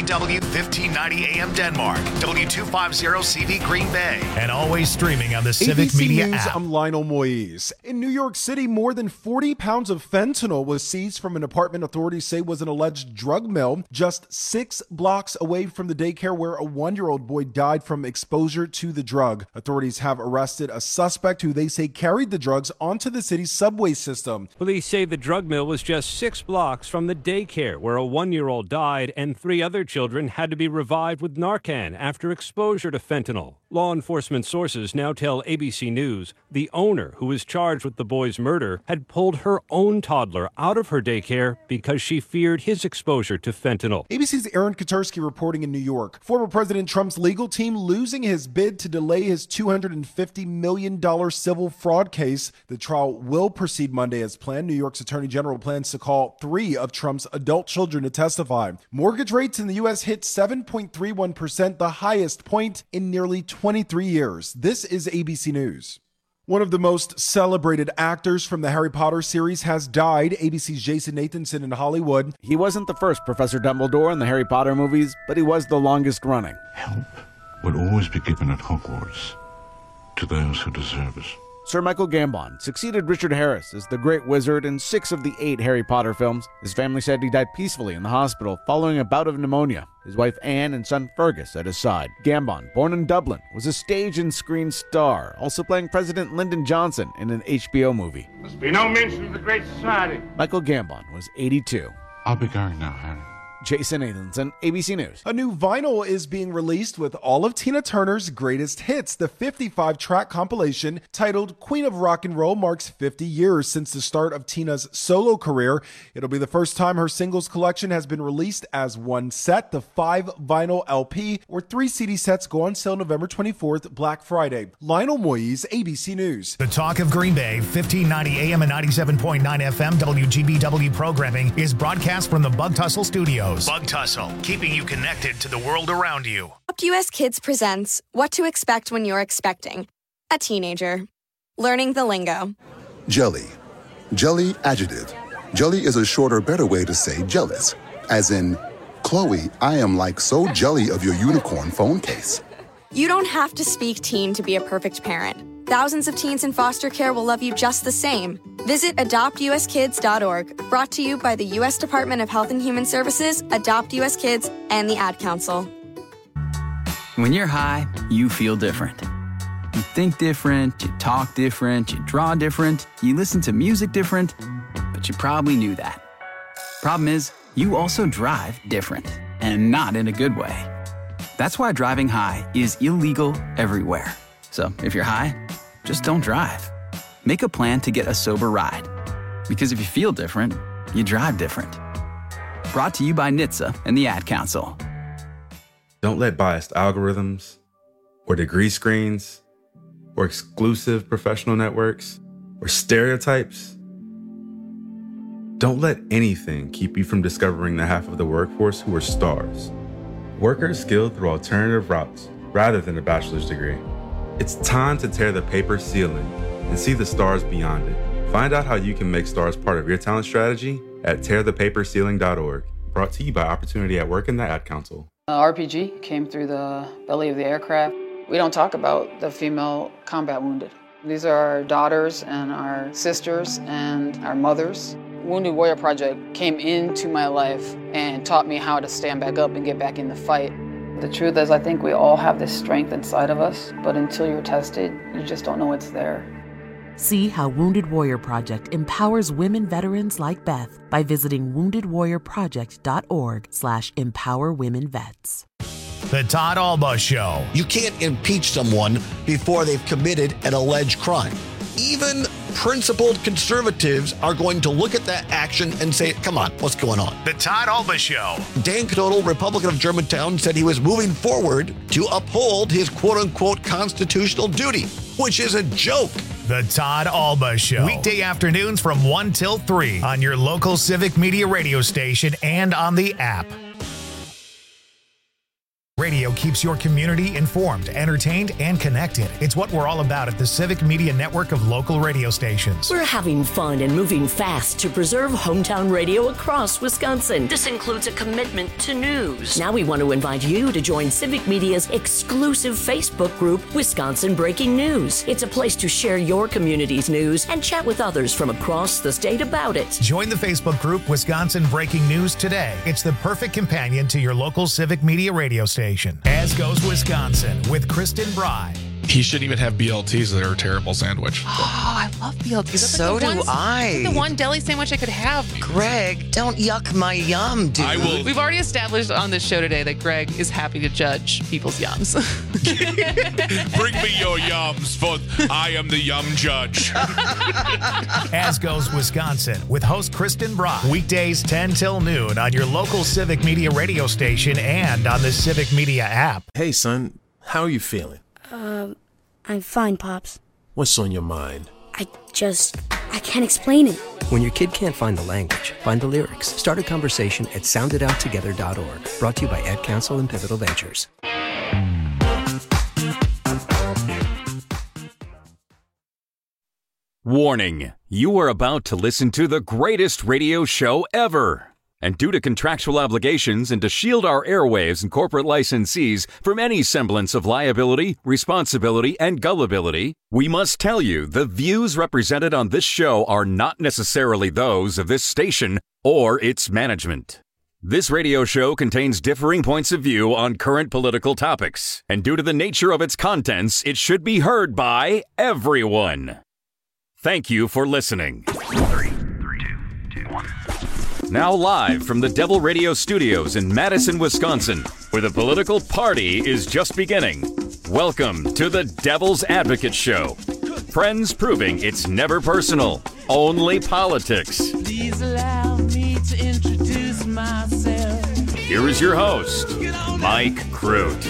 WGBW 1590 AM Denmark, W250 CD Green Bay, and always streaming on the Civic ABC Media News, app. I'm Lionel Moise. In New York City, more than 40 pounds of fentanyl was seized from an apartment authorities say was an alleged drug mill just 6 blocks away from the daycare where a 1-year-old boy died from exposure to the drug. Authorities have arrested a suspect who they say carried the drugs onto the city's subway system. Police say the drug mill was just 6 blocks from the daycare where a 1-year-old died and 3 other children had to be revived with Narcan after exposure to fentanyl. Law enforcement sources now tell ABC News the owner, who was charged with the boy's murder, had pulled her own toddler out of her daycare because she feared his exposure to fentanyl. ABC's Aaron Katursky reporting in New York. Former President Trump's legal team losing his bid to delay his $250 million civil fraud case. The trial will proceed Monday as planned. New York's Attorney General plans to call 3 of Trump's adult children to testify. Mortgage rates in the U.S. hit 7.31%, the highest point in nearly 23 years. This is ABC News. One of the most celebrated actors from the Harry Potter series has died. ABC's Jason Nathanson in Hollywood. He wasn't the first Professor Dumbledore in the Harry Potter movies, but he was the longest running. Help will always be given at Hogwarts to those who deserve it. Sir Michael Gambon succeeded Richard Harris as the Great Wizard in 6 of the 8 Harry Potter films. His family said he died peacefully in the hospital following a bout of pneumonia. His wife Anne and son Fergus at his side. Gambon, born in Dublin, was a stage and screen star, also playing President Lyndon Johnson in an HBO movie. Must be no mention of the Great Society. Michael Gambon was 82. I'll be going now, Harry. Jason Nathanson, ABC News. A new vinyl is being released with all of Tina Turner's greatest hits. The 55-track compilation titled Queen of Rock and Roll marks 50 years since the start of Tina's solo career. It'll be the first time her singles collection has been released as one set. The 5-vinyl LP or 3 CD sets go on sale November 24th, Black Friday. Lionel Moise, ABC News. The Talk of Green Bay, 1590 AM and 97.9 FM WGBW programming is broadcast from the Bug Tussle Studios. Bug Tussle, keeping you connected to the world around you. Adopt US Kids presents What to Expect When You're Expecting a Teenager. Learning the lingo. Jelly. Jelly adjective. Jelly is a shorter, better way to say jealous. As in, Chloe, I am like so jelly of your unicorn phone case. You don't have to speak teen to be a perfect parent. Thousands of teens in foster care will love you just the same. Visit adoptuskids.org, brought to you by the U.S. Department of Health and Human Services, Adopt U.S. Kids, and the Ad Council. When you're high, you feel different. You think different, you talk different, you draw different, you listen to music different, but you probably knew that. Problem is, you also drive different, and not in a good way. That's why driving high is illegal everywhere. So if you're high, just don't drive. Make a plan to get a sober ride. Because if you feel different, you drive different. Brought to you by NHTSA and the Ad Council. Don't let biased algorithms or degree screens or exclusive professional networks or stereotypes. Don't let anything keep you from discovering the half of the workforce who are stars. Workers skilled through alternative routes rather than a bachelor's degree. It's time to tear the paper ceiling and see the stars beyond it. Find out how you can make stars part of your talent strategy at tearthepaperceiling.org. Brought to you by Opportunity at Work and the Ad Council. RPG came through the belly of the aircraft. We don't talk about the female combat wounded. These are our daughters and our sisters and our mothers. Wounded Warrior Project came into my life and taught me how to stand back up and get back in the fight. The truth is, I think we all have this strength inside of us, but until you're tested, you just don't know it's there. See how Wounded Warrior Project empowers women veterans like Beth by visiting woundedwarriorproject.org/empowerwomenvets. The Todd Alba Show. You can't impeach someone before they've committed an alleged crime. Even principled conservatives are going to look at that action and say, come on, what's going on? The Todd Alba Show. Dan Knodel, Republican of Germantown, said he was moving forward to uphold his quote-unquote constitutional duty, which is a joke. The Todd Alba Show. Weekday afternoons from 1 till 3 on your local Civic Media radio station and on the app. Radio keeps your community informed, entertained, and connected. It's what we're all about at the Civic Media Network of local radio stations. We're having fun and moving fast to preserve hometown radio across Wisconsin. This includes a commitment to news. Now we want to invite you to join Civic Media's exclusive Facebook group, Wisconsin Breaking News. It's a place to share your community's news and chat with others from across the state about it. Join the Facebook group Wisconsin Breaking News today. It's the perfect companion to your local Civic Media radio station. As Goes Wisconsin with Kristen Bry. He shouldn't even have BLTs. They're a terrible sandwich. Oh, I love BLTs. So do I. The one deli sandwich I could have. Greg, don't yuck my yum, dude. I will. We've already established on this show today that Greg is happy to judge people's yums. Bring me your yums, for I am the yum judge. As Goes Wisconsin with host Kristen Bry. Weekdays 10 till noon on your local Civic Media radio station and on the Civic Media app. Hey, son, how are you feeling? I'm fine, Pops. What's on your mind? I can't explain it. When your kid can't find the language, find the lyrics. Start a conversation at soundedouttogether.org. Brought to you by Ad Council and Pivotal Ventures. Warning, you are about to listen to the greatest radio show ever. And due to contractual obligations and to shield our airwaves and corporate licensees from any semblance of liability, responsibility, and gullibility, we must tell you the views represented on this show are not necessarily those of this station or its management. This radio show contains differing points of view on current political topics, and due to the nature of its contents, it should be heard by everyone. Thank you for listening. 3, 2, 1. Now live from the Devil Radio Studios in Madison, Wisconsin, where the political party is just beginning. Welcome to the Devil's Advocate Show. Friends proving it's never personal, only politics. Please allow me to introduce myself. Here is your host, Mike Crute.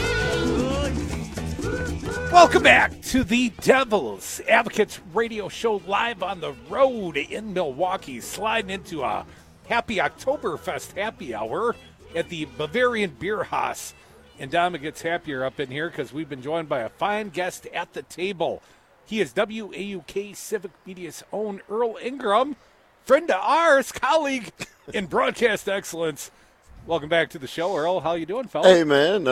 Welcome back to the Devil's Advocates Radio Show live on the road in Milwaukee, sliding into a happy Oktoberfest happy hour at the Bavarian Beer Haus. And Dama gets happier up in here because we've been joined by a fine guest at the table. He is WAUK Civic Media's own Earl Ingram, friend of ours, colleague in broadcast excellence. Welcome back to the show, Earl. How you doing, fella? Hey, man,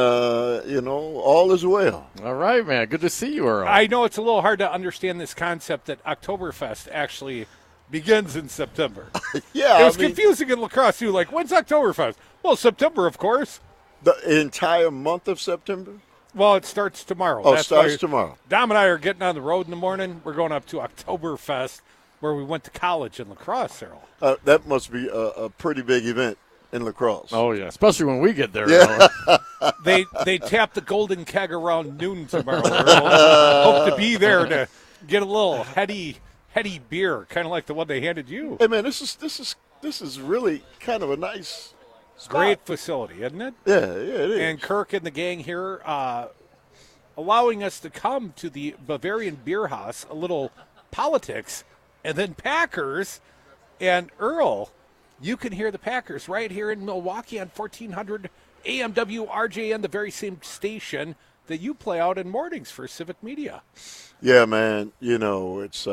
all is well. All right, man. Good to see you, Earl. I know it's a little hard to understand this concept that Oktoberfest actually begins in September. Yeah, it was confusing in lacrosse, too. Like, when's Oktoberfest? Well, September, of course. The entire month of September? Well, it starts tomorrow. Oh, it starts tomorrow. Dom and I are getting on the road in the morning. We're going up to Oktoberfest, where we went to college in lacrosse, Earl. That must be a pretty big event in lacrosse. Oh, yeah, especially when we get there. Yeah. They tap the golden keg around noon tomorrow, Earl. Hope to be there to get a little heady beer, kind of like the one they handed you. Hey, man, this is really kind of a nice spot. Great facility, isn't it? Yeah, it is. And Kirk and the gang here allowing us to come to the Bavarian Beer Haus, a little politics, and then Packers. And Earl, you can hear the Packers right here in Milwaukee on 1400 AM WRJN, the very same station that you play out in mornings for Civic Media. Yeah, man. It's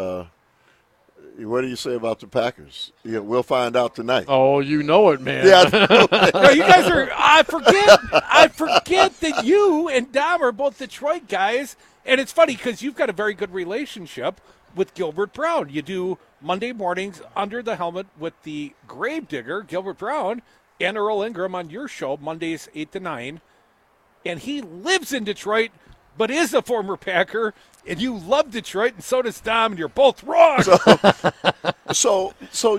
what do you say about the Packers? Yeah, we'll find out tonight. Oh, you know it, man. Yeah, I know it. No, you guys are. I forget that you and Dom are both Detroit guys, and it's funny because you've got a very good relationship with Gilbert Brown. You do Monday mornings under the helmet with the Gravedigger, Gilbert Brown, and Earl Ingram on your show Mondays 8 to 9, and he lives in Detroit, but is a former Packer. And you love Detroit, and so does Dom, and you're both wrong. So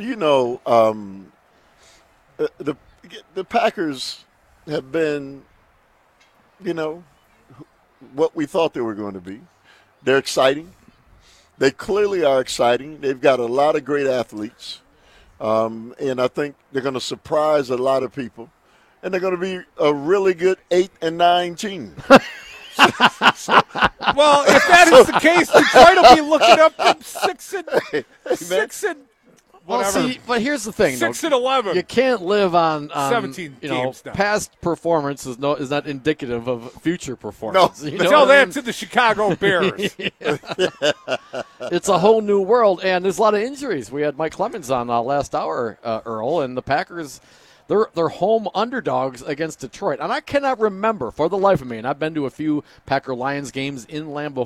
the Packers have been, what we thought they were going to be. They're exciting. They clearly are exciting. They've got a lot of great athletes, and I think they're going to surprise a lot of people. And they're going to be a really good 8-9 team. Well, if that is the case, Detroit will be looking up from 6 and whatever. Well, see, but here's the thing, 6-11. You can't live on 17 games now. Past performance is not indicative of future performance. No, tell that to the Chicago Bears. It's a whole new world, and there's a lot of injuries. We had Mike Clemens on last hour, Earl, and the Packers. They're home underdogs against Detroit. And I cannot remember for the life of me, and I've been to a few Packer-Lions games in Lambeau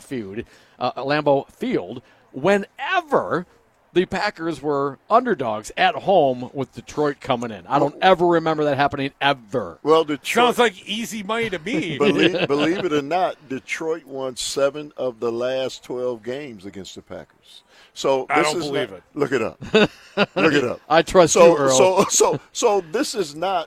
Field, whenever the Packers were underdogs at home with Detroit coming in. I don't ever remember that happening ever. Well, Detroit sounds like easy money to me. Believe it or not, Detroit won 7 of the last 12 games against the Packers. So I don't believe it. Look it up. Look it up. I trust you, Earl. So this is not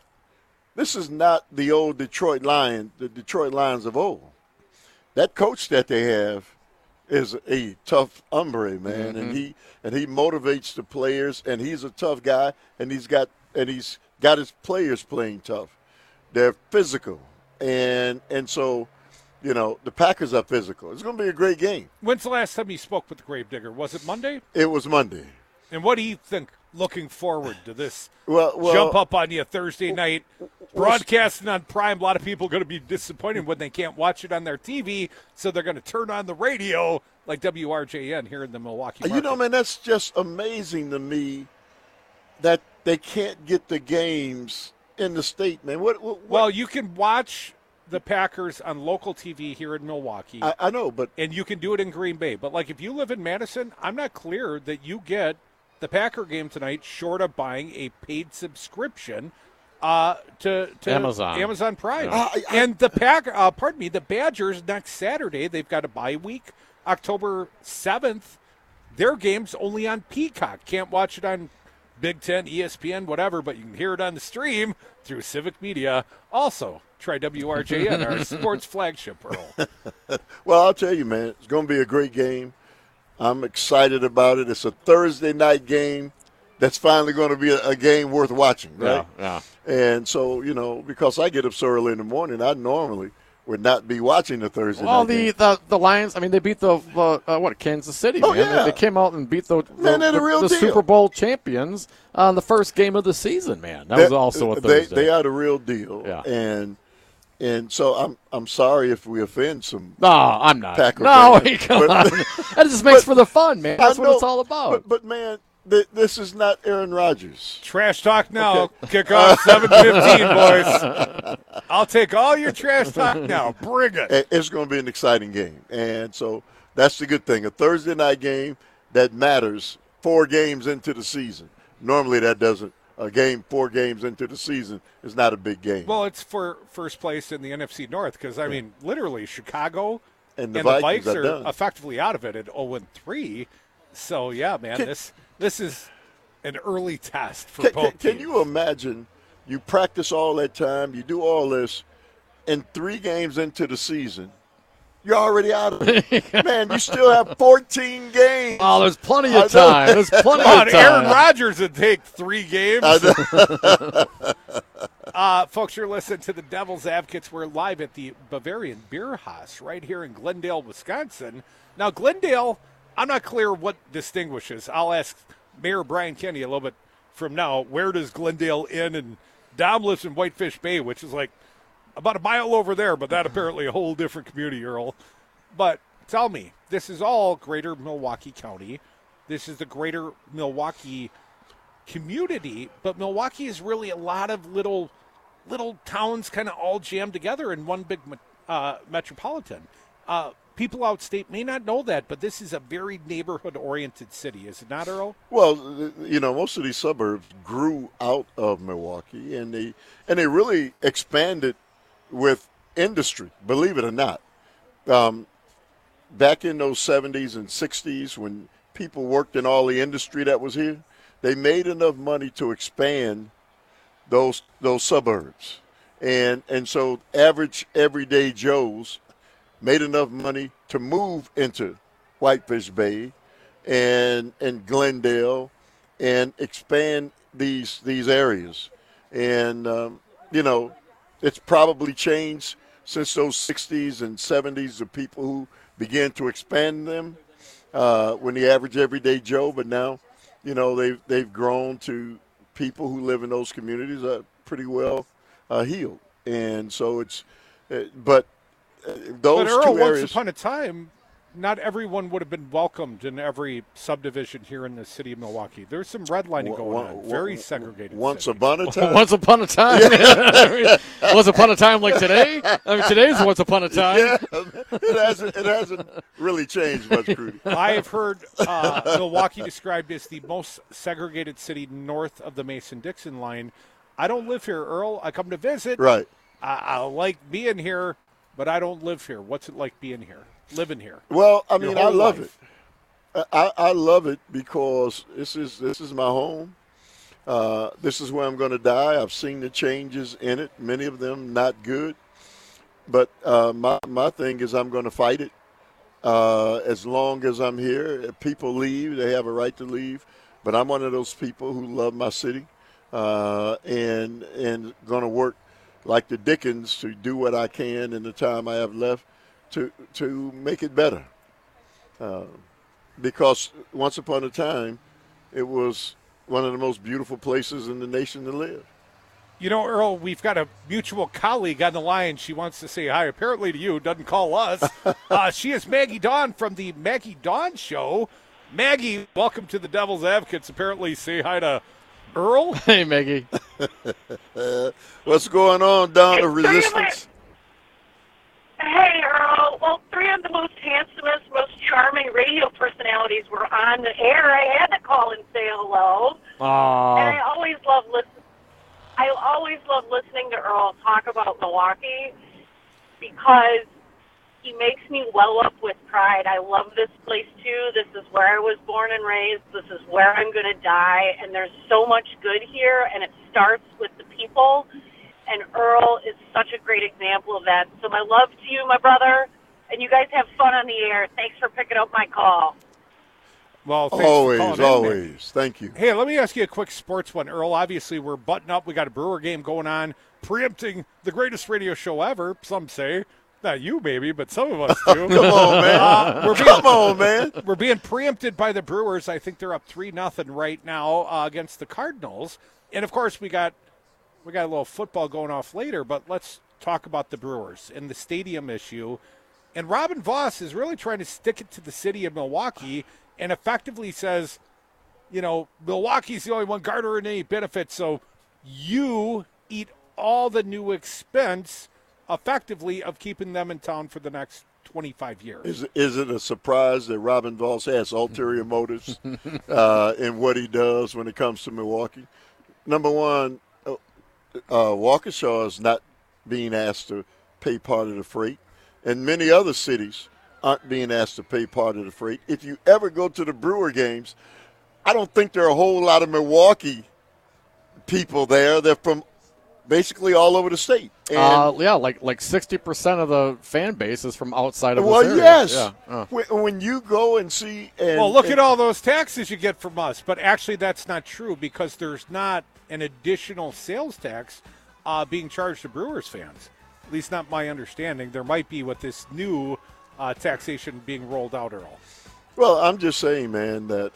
the old Detroit Lions, the Detroit Lions of old. That coach that they have is a tough hombre, man, Mm-hmm. and he motivates the players, and he's a tough guy, and he's got his players playing tough. They're physical, and so. You know, the Packers are physical. It's going to be a great game. When's the last time you spoke with the Gravedigger? Was it Monday? It was Monday. And what do you think looking forward to this well, jump up on you Thursday night, broadcasting on Prime? A lot of people are going to be disappointed when they can't watch it on their TV, so they're going to turn on the radio like WRJN here in the Milwaukee market. You know, man, that's just amazing to me that they can't get the games in the state, man. What? Well, you can watch the Packers on local TV here in Milwaukee. I know, but and you can do it in Green Bay. But like if you live in Madison, I'm not clear that you get the Packer game tonight short of buying a paid subscription to Amazon Prime. Yeah. And the the Badgers next Saturday, they've got a bye week, October 7th. Their game's only on Peacock. Can't watch it on Big Ten, ESPN, whatever, but you can hear it on the stream through Civic Media. Also, try WRJN, our sports flagship, Earl. Well, I'll tell you, man, it's going to be a great game. I'm excited about it. It's a Thursday night game that's finally going to be a game worth watching, right? Yeah. And so, you know, because I get up so early in the morning, I normally would not be watching the Thursday night game. The Lions, I mean, they beat Kansas City, Oh, man. yeah. They came out and beat the Man, they're the real deal. Super Bowl champions on the first game of the season, man. That was also a Thursday. They are the real deal. Yeah. And so I'm sorry if we offend some. No, I'm not. Packer no, fans. come on. That just makes for the fun, man. That's what it's all about. But man, this is not Aaron Rodgers. Trash talk now. Okay. Kick off 7:15, boys. I'll take all your trash talk now. Bring it. It's going to be an exciting game. And so that's the good thing. A Thursday night game that matters 4 games into the season. Normally that doesn't. A game 4 games into the season is not a big game. Well, it's for first place in the NFC North because, I mean, literally Chicago and the Vikes are done. effectively out of it at 0-3. So, yeah, man, this is an early test for both Can teams. you imagine you practice all that time, you do all this, and 3 games into the season, you're already out of it. Man, you still have 14 games. Oh, there's plenty of time. There's plenty of time. Aaron Rodgers would take 3 games. Folks, you're listening to the Devil's Advocates. We're live at the Bavarian Beer Haus right here in Glendale, Wisconsin. Now, Glendale, I'm not clear what distinguishes. I'll ask Mayor Brian Kenny a little bit from now. Where does Glendale end? And Dom lives in Whitefish Bay, which is like about a mile over there, but that apparently a whole different community, Earl. But tell me, this is all greater Milwaukee County. This is the greater Milwaukee community, but Milwaukee is really a lot of little towns kind of all jammed together in one big metropolitan. People outstate may not know that, but this is a very neighborhood-oriented city, is it not, Earl? Well, you know, most of these suburbs grew out of Milwaukee, and they really expanded with industry, believe it or not. Back in those 70s and 60s when people worked in all the industry that was here, they made enough money to expand those suburbs. And so average everyday Joes made enough money to move into Whitefish Bay and Glendale and expand these areas. And, you know, it's probably changed since those 60s and 70s of people who began to expand them when the average everyday Joe. But now they've grown to people who live in those communities are pretty well healed. And so those but Earl, two areas. Once upon a time, not everyone would have been welcomed in every subdivision here in the city of Milwaukee. There's some redlining going on. Very segregated. Once upon a time. Once upon a time. Once upon a time like today. I mean, today's once upon a time. Yeah, it hasn't really changed much, Crudy. I have heard Milwaukee described as the most segregated city north of the Mason-Dixon line. I don't live here, Earl. I come to visit. Right. I like being here, but I don't live here. What's it like being here? Living here? Well, I mean, I love it. I love it because this is my home. This is where I'm going to die. I've seen the changes in it, many of them not good. But my thing is I'm going to fight it as long as I'm here. If people leave, they have a right to leave. But I'm one of those people who love my city and going to work like the Dickens to do what I can in the time I have left to make it better. Because once upon a time, it was one of the most beautiful places in the nation to live. You know, Earl, we've got a mutual colleague on the line. She wants to say hi, apparently to you, doesn't call us. She is Maggie Dawn from the Maggie Dawn Show. Maggie, welcome to the Devil's Advocates. Apparently say hi to Earl. Hey, Maggie. What's going on, Dawn of Resistance? Hey, Earl. Well, three of the most handsomest, most charming radio personalities were on the air. I had to call and say hello. Aww. And I always love listening to Earl talk about Milwaukee because he makes me well up with pride. I love this place, too. This is where I was born and raised. This is where I'm going to die. And there's so much good here, and it starts with the people. And Earl is such a great example of that. So my love to you, my brother, and you guys have fun on the air. Thanks for picking up my call. Well, always. Thank you. Hey, let me ask you a quick sports one, Earl. Obviously, we're buttoned up. We got a Brewer game going on, preempting the greatest radio show ever, some say. Not you, maybe, but some of us do. Come on, man. We're being preempted by the Brewers. I think they're up 3-0 right now against the Cardinals. And, of course, we got a little football going off later, but let's talk about the Brewers and the stadium issue. And Robin Voss is really trying to stick it to the city of Milwaukee and effectively says, you know, Milwaukee's the only one garnering any benefits, so you eat all the new expense effectively of keeping them in town for the next 25 years. Is it a surprise that Robin Voss has ulterior motives in what he does when it comes to Milwaukee? Number one, Waukesha is not being asked to pay part of the freight, and many other cities aren't being asked to pay part of the freight. If you ever go to the Brewer games, I don't think there are a whole lot of Milwaukee people there. They're from basically all over the state. And like 60% of the fan base is from outside of this area. Yes. Yeah. When you go and see look at all those taxes you get from us. But actually that's not true because there's not an additional sales tax being charged to Brewers fans. At least not my understanding. There might be with this new taxation being rolled out, Earl. Well, I'm just saying, man, that,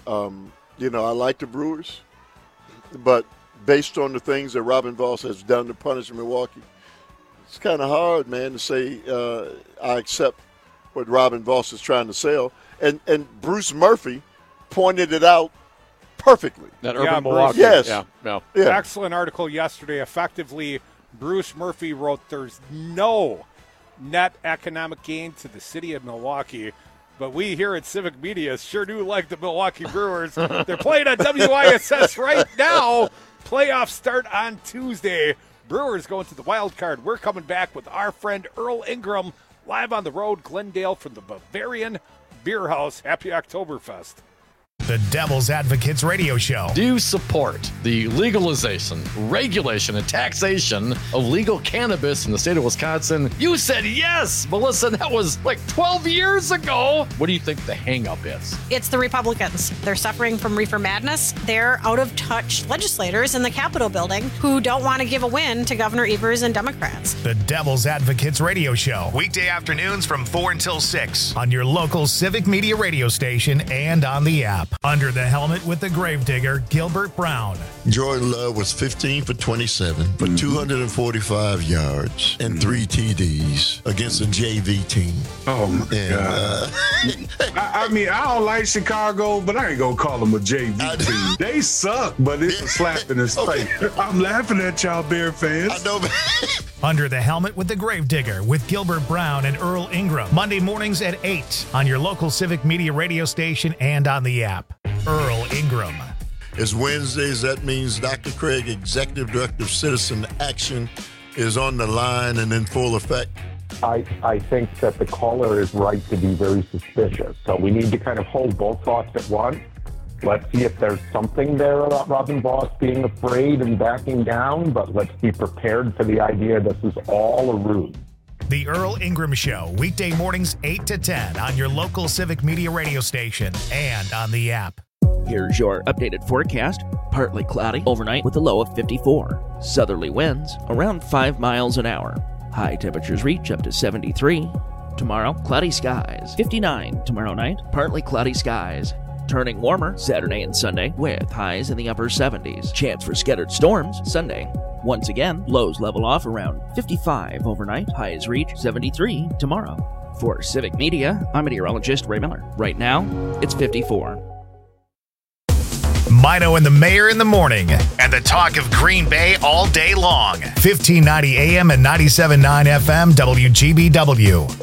I like the Brewers, but based on the things that Robin Voss has done to punish Milwaukee, it's kind of hard, man, to say I accept what Robin Voss is trying to sell. And Bruce Murphy pointed it out perfectly. That Urban Milwaukee. Yes. Yeah. Excellent article yesterday. Effectively, Bruce Murphy wrote there's no net economic gain to the city of Milwaukee. But we here at Civic Media sure do like the Milwaukee Brewers. They're playing on WISS right now. Playoffs start on Tuesday. Brewers going to the wild card. We're coming back with our friend Earl Ingram live on the road, Glendale from the Bavarian Beer House. Happy Oktoberfest. The Devil's Advocates Radio Show. Do you support the legalization, regulation, and taxation of legal cannabis in the state of Wisconsin? You said yes, Melissa. That was like 12 years ago. What do you think the hang-up is? It's the Republicans. They're suffering from reefer madness. They're out-of-touch legislators in the Capitol building who don't want to give a win to Governor Evers and Democrats. The Devil's Advocates Radio Show. Weekday afternoons from 4 until 6 on your local Civic Media radio station and on the app. Under the Helmet with the Gravedigger, Gilbert Brown. Jordan Love was 15 for 27 for 245 yards and 3 TDs against a JV team. Oh, my God. I mean, I don't like Chicago, but I ain't going to call them a JV team. They suck, but it's a slap in his face. I'm laughing at y'all Bear fans. I know, man. Under the Helmet with the Gravedigger with Gilbert Brown and Earl Ingram. Monday mornings at 8 on your local Civic Media radio station and on the app. Earl Ingram. It's Wednesdays. That means Dr. Craig, Executive Director of Citizen Action, is on the line and in full effect. I think that the caller is right to be very suspicious. So we need to kind of hold both thoughts at once. Let's see if there's something there about Robin Voss being afraid and backing down, but let's be prepared for the idea this is all a ruse. The Earl Ingram Show, weekday mornings 8 to 10 on your local Civic Media radio station and on the app. Here's your updated forecast. Partly cloudy overnight with a low of 54. Southerly winds around 5 miles an hour. High temperatures reach up to 73. Tomorrow, cloudy skies. 59 tomorrow night. Partly cloudy skies. Turning warmer Saturday and Sunday with highs in the upper 70s. Chance for scattered storms Sunday. Once again, lows level off around 55 overnight. Highs reach 73 tomorrow. For Civic Media, I'm meteorologist Ray Miller. Right now, it's 54. Mino and the Mayor in the morning, and the talk of Green Bay all day long. 1590 AM and 97.9 FM WGBW.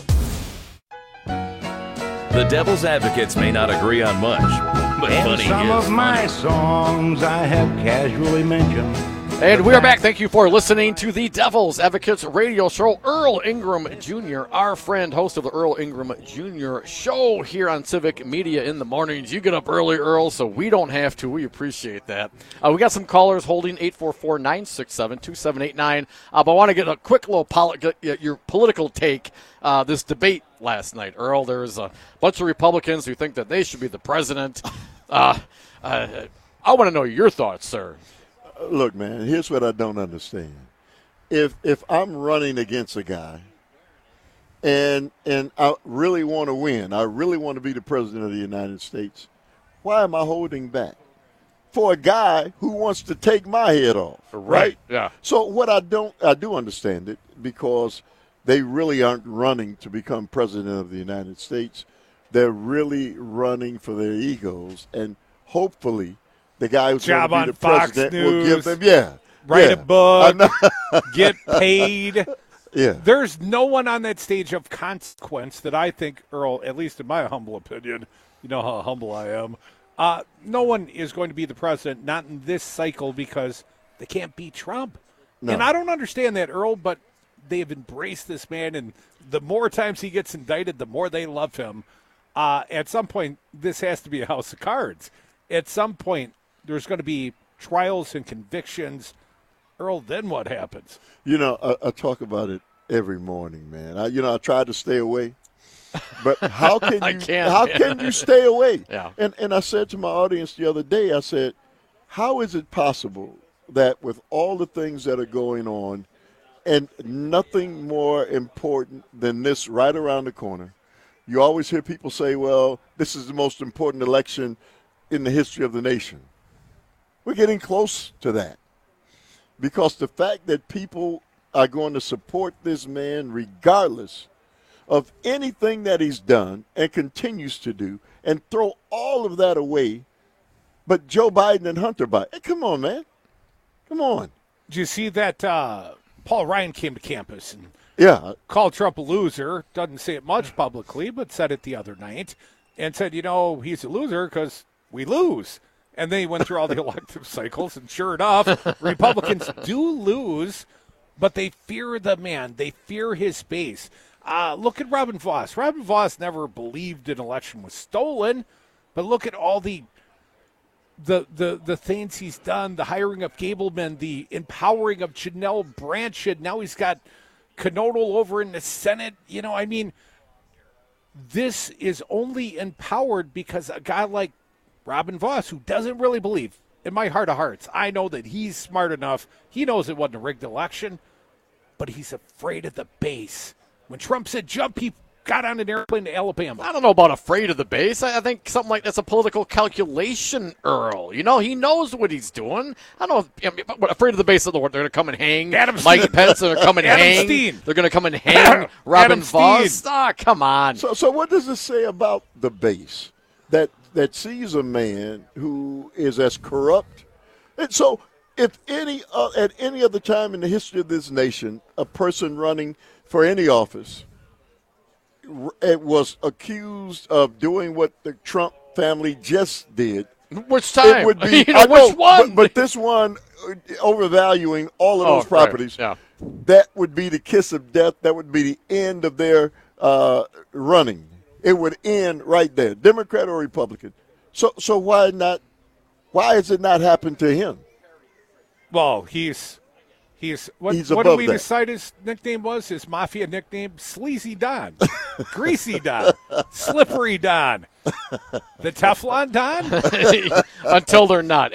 The Devil's Advocates may not agree on much, but and funny some is of my funny. songs I have casually mentioned. And we are back. Thank you for listening to the Devil's Advocates radio show. Earl Ingram Jr., our friend, host of the Earl Ingram Jr. show here on Civic Media in the mornings. You get up early, Earl, so we don't have to. We appreciate that. We got some callers holding 844-967-2789. But I want to get a quick little your political take. This debate last night, Earl. There's a bunch of Republicans who think that they should be the president. I want to know your thoughts, sir. Look, man, here's what I don't understand. If I'm running against a guy and I really want to win, I really want to be the president of the United States, why am I holding back? For a guy who wants to take my head off, right? Yeah. So what I do understand it because they really aren't running to become president of the United States. They're really running for their egos, and hopefully the guy who's going to be the president will give them, write a book, get paid. Yeah. There's no one on that stage of consequence that I think, Earl, at least in my humble opinion, you know how humble I am, no one is going to be the president, not in this cycle, because they can't beat Trump. No. And I don't understand that, Earl, but they have embraced this man, and the more times he gets indicted, the more they love him. At some point, this has to be a house of cards. At some point, there's going to be trials and convictions. Earl, then what happens? You know, I talk about it every morning, man. I try to stay away. But how can you can you stay away? Yeah. And I said to my audience the other day, I said, how is it possible that with all the things that are going on and nothing more important than this right around the corner, you always hear people say, well, this is the most important election in the history of the nation. We're getting close to that because the fact that people are going to support this man regardless of anything that he's done and continues to do and throw all of that away, but Joe Biden and Hunter Biden. Hey, come on, man. Come on. Did you see that Paul Ryan came to campus and called Trump a loser? Doesn't say it much publicly, but said it the other night and said, he's a loser because we lose. And then he went through all the elective cycles, and sure enough, Republicans do lose, but they fear the man. They fear his base. Look at Robin Voss. Robin Voss never believed an election was stolen, but look at all the things he's done, the hiring of Gableman, the empowering of Janelle Branch. Now he's got Knodel over in the Senate. This is only empowered because a guy like Robin Voss, who doesn't really believe, in my heart of hearts, I know that he's smart enough. He knows it wasn't a rigged election, but he's afraid of the base. When Trump said jump, he got on an airplane to Alabama. I don't know about afraid of the base. I think something like that's a political calculation, Earl. You know, he knows what he's doing. I don't know. But afraid of the base of the war. They're going to come and hang Mike Pence. They're going to come and hang. Steen. They're going to come and hang Robin Voss. Ah, come on. So what does it say about the base that sees a man who is as corrupt? And so if at any other time in the history of this nation, a person running for any office it was accused of doing what the Trump family just did. Which time? It would be, which one? But this one, overvaluing all of those properties, right. that would be the kiss of death. That would be the end of their running. It would end right there, Democrat or Republican. So why not? Why has it not happened to him? Well, he's what did we decide his nickname was? His mafia nickname? Sleazy Don. Greasy Don. Slippery Don. The Teflon Don? Until they're not.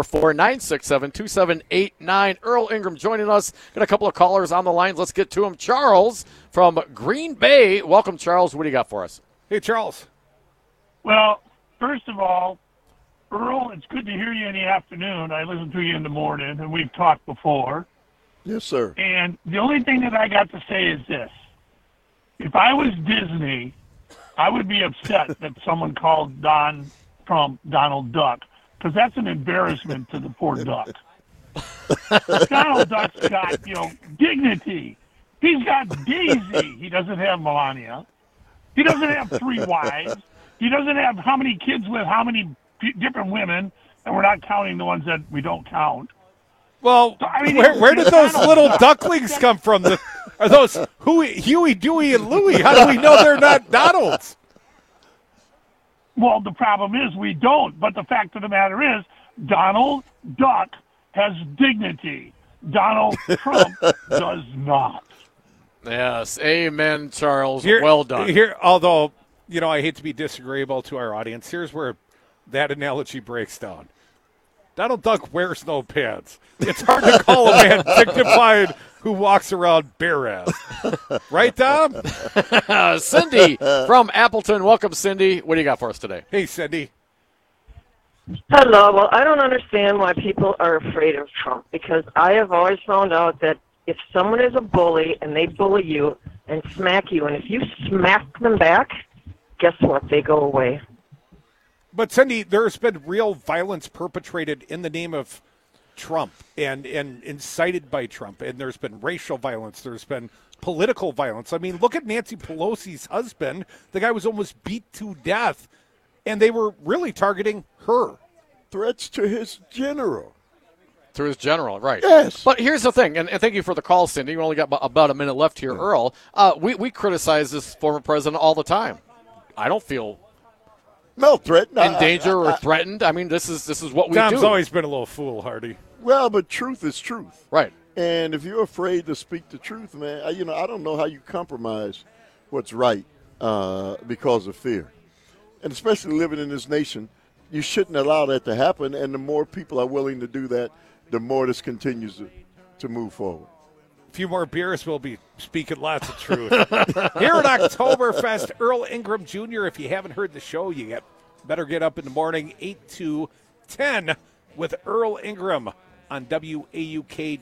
844-967-2789. Earl Ingram joining us. Got a couple of callers on the lines. Let's get to them. Charles from Green Bay. Welcome, Charles. What do you got for us? Hey, Charles. Well, first of all, Earl, it's good to hear you in the afternoon. I listen to you in the morning, and we've talked before. Yes, sir. And the only thing that I got to say is this. If I was Disney, I would be upset that someone called Don Trump Donald Duck, because that's an embarrassment to the poor duck. Donald Duck's got, dignity. He's got Daisy. He doesn't have Melania. He doesn't have 3 wives. He doesn't have how many kids with how many different women, and we're not counting the ones that we don't count. Well, where did those little ducklings come from? Are those Huey, Dewey, and Louie? How do we know they're not Donalds? Well, the problem is we don't. But the fact of the matter is, Donald Duck has dignity. Donald Trump does not. Yes, amen, Charles. Well done. Although, I hate to be disagreeable to our audience, here's where that analogy breaks down. Donald Duck wears no pants. It's hard to call a man dignified who walks around bare-ass. Right, Tom? Cindy from Appleton. Welcome, Cindy. What do you got for us today? Hey, Cindy. Hello. Well, I don't understand why people are afraid of Trump, because I have always found out that if someone is a bully and they bully you and smack you, and if you smack them back, guess what? They go away. But, Cindy, there's been real violence perpetrated in the name of Trump and incited by Trump. And there's been racial violence. There's been political violence. I mean, look at Nancy Pelosi's husband. The guy was almost beat to death. And they were really targeting her. Threats to his general. To his general, right. Yes. But here's the thing, and thank you for the call, Cindy. We only got about a minute left here, Earl. We criticize this former president all the time. I don't feel... No, threatened. In danger or threatened. I mean, this is what we do. Tom's always been a little foolhardy. Well, but truth is truth. Right. And if you're afraid to speak the truth, man, I don't know how you compromise what's right because of fear. And especially living in this nation, you shouldn't allow that to happen. And the more people are willing to do that, the more this continues to move forward. A few more beers, we'll be speaking lots of truth. Here at Oktoberfest, Earl Ingram Jr., if you haven't heard the show, you better get up in the morning, 8 to 10, with Earl Ingram on WAUK,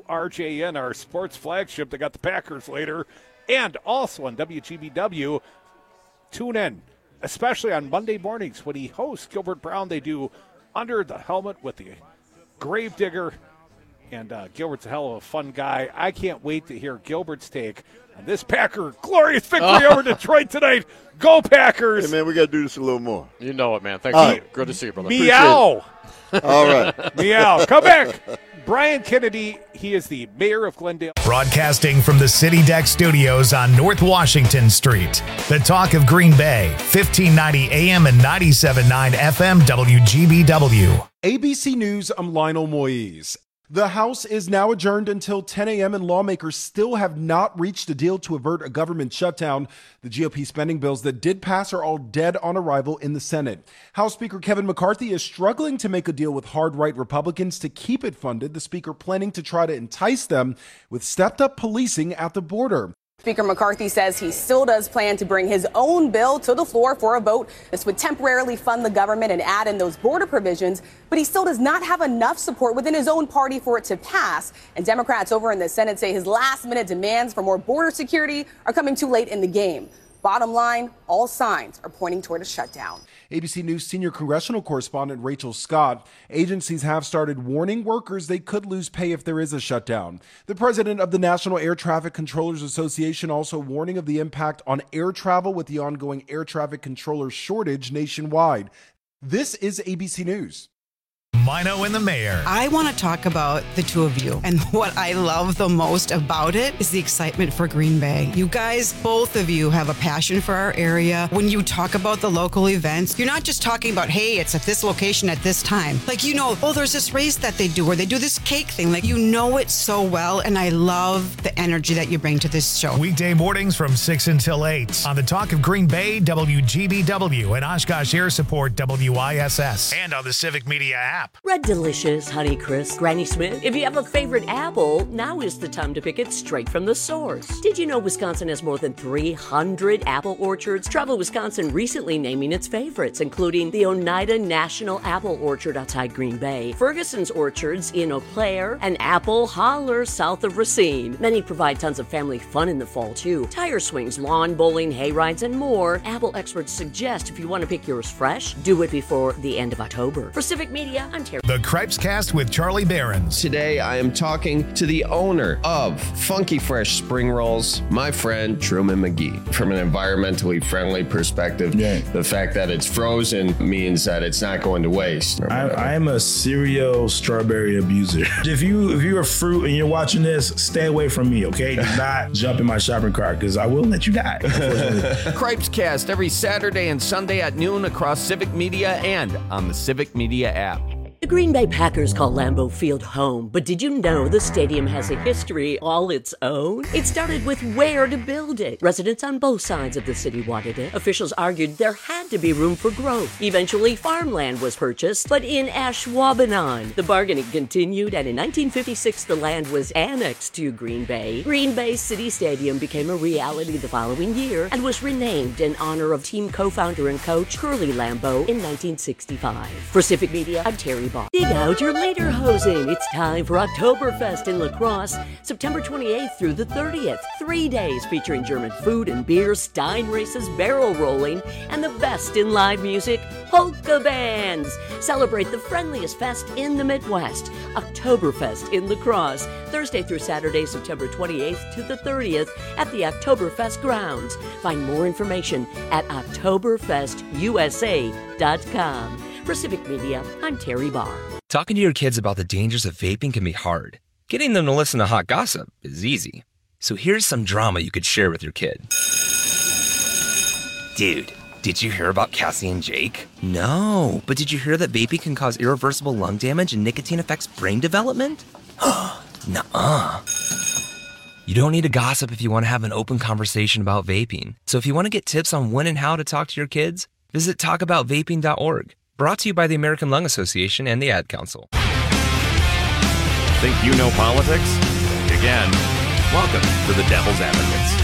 WRJN, our sports flagship. They got the Packers later, and also on WGBW. Tune in, especially on Monday mornings when he hosts Gilbert Brown. They do Under the Helmet with the Gravedigger. And Gilbert's a hell of a fun guy. I can't wait to hear Gilbert's take on this Packer glorious victory over Detroit tonight. Go Packers! Hey, man, we got to do this a little more. You know it, man. Thank you. Right. Good to see you, brother. Meow! All right. Meow. Come back. Brian Kennedy, he is the mayor of Glendale. Broadcasting from the City Deck Studios on North Washington Street. The talk of Green Bay, 1590 AM and 97.9 FM WGBW. ABC News, I'm Lionel Moise. The House is now adjourned until 10 a.m. and lawmakers still have not reached a deal to avert a government shutdown. The GOP spending bills that did pass are all dead on arrival in the Senate. House Speaker Kevin McCarthy is struggling to make a deal with hard-right Republicans to keep it funded, the speaker planning to try to entice them with stepped-up policing at the border. Speaker McCarthy says he still does plan to bring his own bill to the floor for a vote. This would temporarily fund the government and add in those border provisions, but he still does not have enough support within his own party for it to pass. And Democrats over in the Senate say his last-minute demands for more border security are coming too late in the game. Bottom line, all signs are pointing toward a shutdown. ABC News senior congressional correspondent Rachel Scott. Agencies have started warning workers they could lose pay if there is a shutdown. The president of the National Air Traffic Controllers Association also warning of the impact on air travel with the ongoing air traffic controller shortage nationwide. This is ABC News. Mino and the mayor. I want to talk about the two of you. And what I love the most about it is the excitement for Green Bay. You guys, both of you have a passion for our area. When you talk about the local events, you're not just talking about, hey, it's at this location at this time. Like, you know, oh, there's this race that they do, or they do this cake thing. Like, you know it so well. And I love the energy that you bring to this show. Weekday mornings from 6 until 8 on the Talk of Green Bay, WGBW, and Oshkosh Air Support, WISS, and on the Civic Media app. Red Delicious, Honeycrisp, Granny Smith. If you have a favorite apple, now is the time to pick it straight from the source. Did you know Wisconsin has more than 300 apple orchards? Travel Wisconsin recently naming its favorites, including the Oneida National Apple Orchard outside Green Bay, Ferguson's Orchards in Eau Claire, and Apple Holler south of Racine. Many provide tons of family fun in the fall, too. Tire swings, lawn bowling, hay rides, and more. Apple experts suggest if you want to pick yours fresh, do it before the end of October. For Civic Media, I'm Terry. The Cripes Cast with Charlie Behrens. Today, I am talking to the owner of Funky Fresh Spring Rolls, my friend Truman McGee. From an environmentally friendly perspective, the fact that it's frozen means that it's not going to waste. I'm a serial strawberry abuser. If you're a fruit and you're watching this, stay away from me, okay? Do not jump in my shopping cart because I will let you die. Cripes Cast every Saturday and Sunday at noon across Civic Media and on the Civic Media app. The Green Bay Packers call Lambeau Field home, but did you know the stadium has a history all its own? It started with where to build it. Residents on both sides of the city wanted it. Officials argued there had to be room for growth. Eventually, farmland was purchased, but in Ashwaubenon. The bargaining continued, and in 1956, the land was annexed to Green Bay. Green Bay City Stadium became a reality the following year and was renamed in honor of team co-founder and coach Curly Lambeau in 1965. For Civic Media, I'm Terry Ball. Dig out your lederhosen. It's time for Oktoberfest in La Crosse, September 28th through the 30th. 3 days featuring German food and beer, Stein races, barrel rolling, and the best in live music, polka bands. Celebrate the friendliest fest in the Midwest, Oktoberfest in La Crosse, Thursday through Saturday, September 28th to the 30th at the Oktoberfest grounds. Find more information at oktoberfestusa.com. For Civic Media, I'm Terry Barr. Talking to your kids about the dangers of vaping can be hard. Getting them to listen to hot gossip is easy. So here's some drama you could share with your kid. Dude, did you hear about Cassie and Jake? No, but did you hear that vaping can cause irreversible lung damage and nicotine affects brain development? Nuh-uh. You don't need to gossip if you want to have an open conversation about vaping. So if you want to get tips on when and how to talk to your kids, visit talkaboutvaping.org. Brought to you by the American Lung Association and the Ad Council. Think you know politics? Again, welcome to the Devil's Advocates.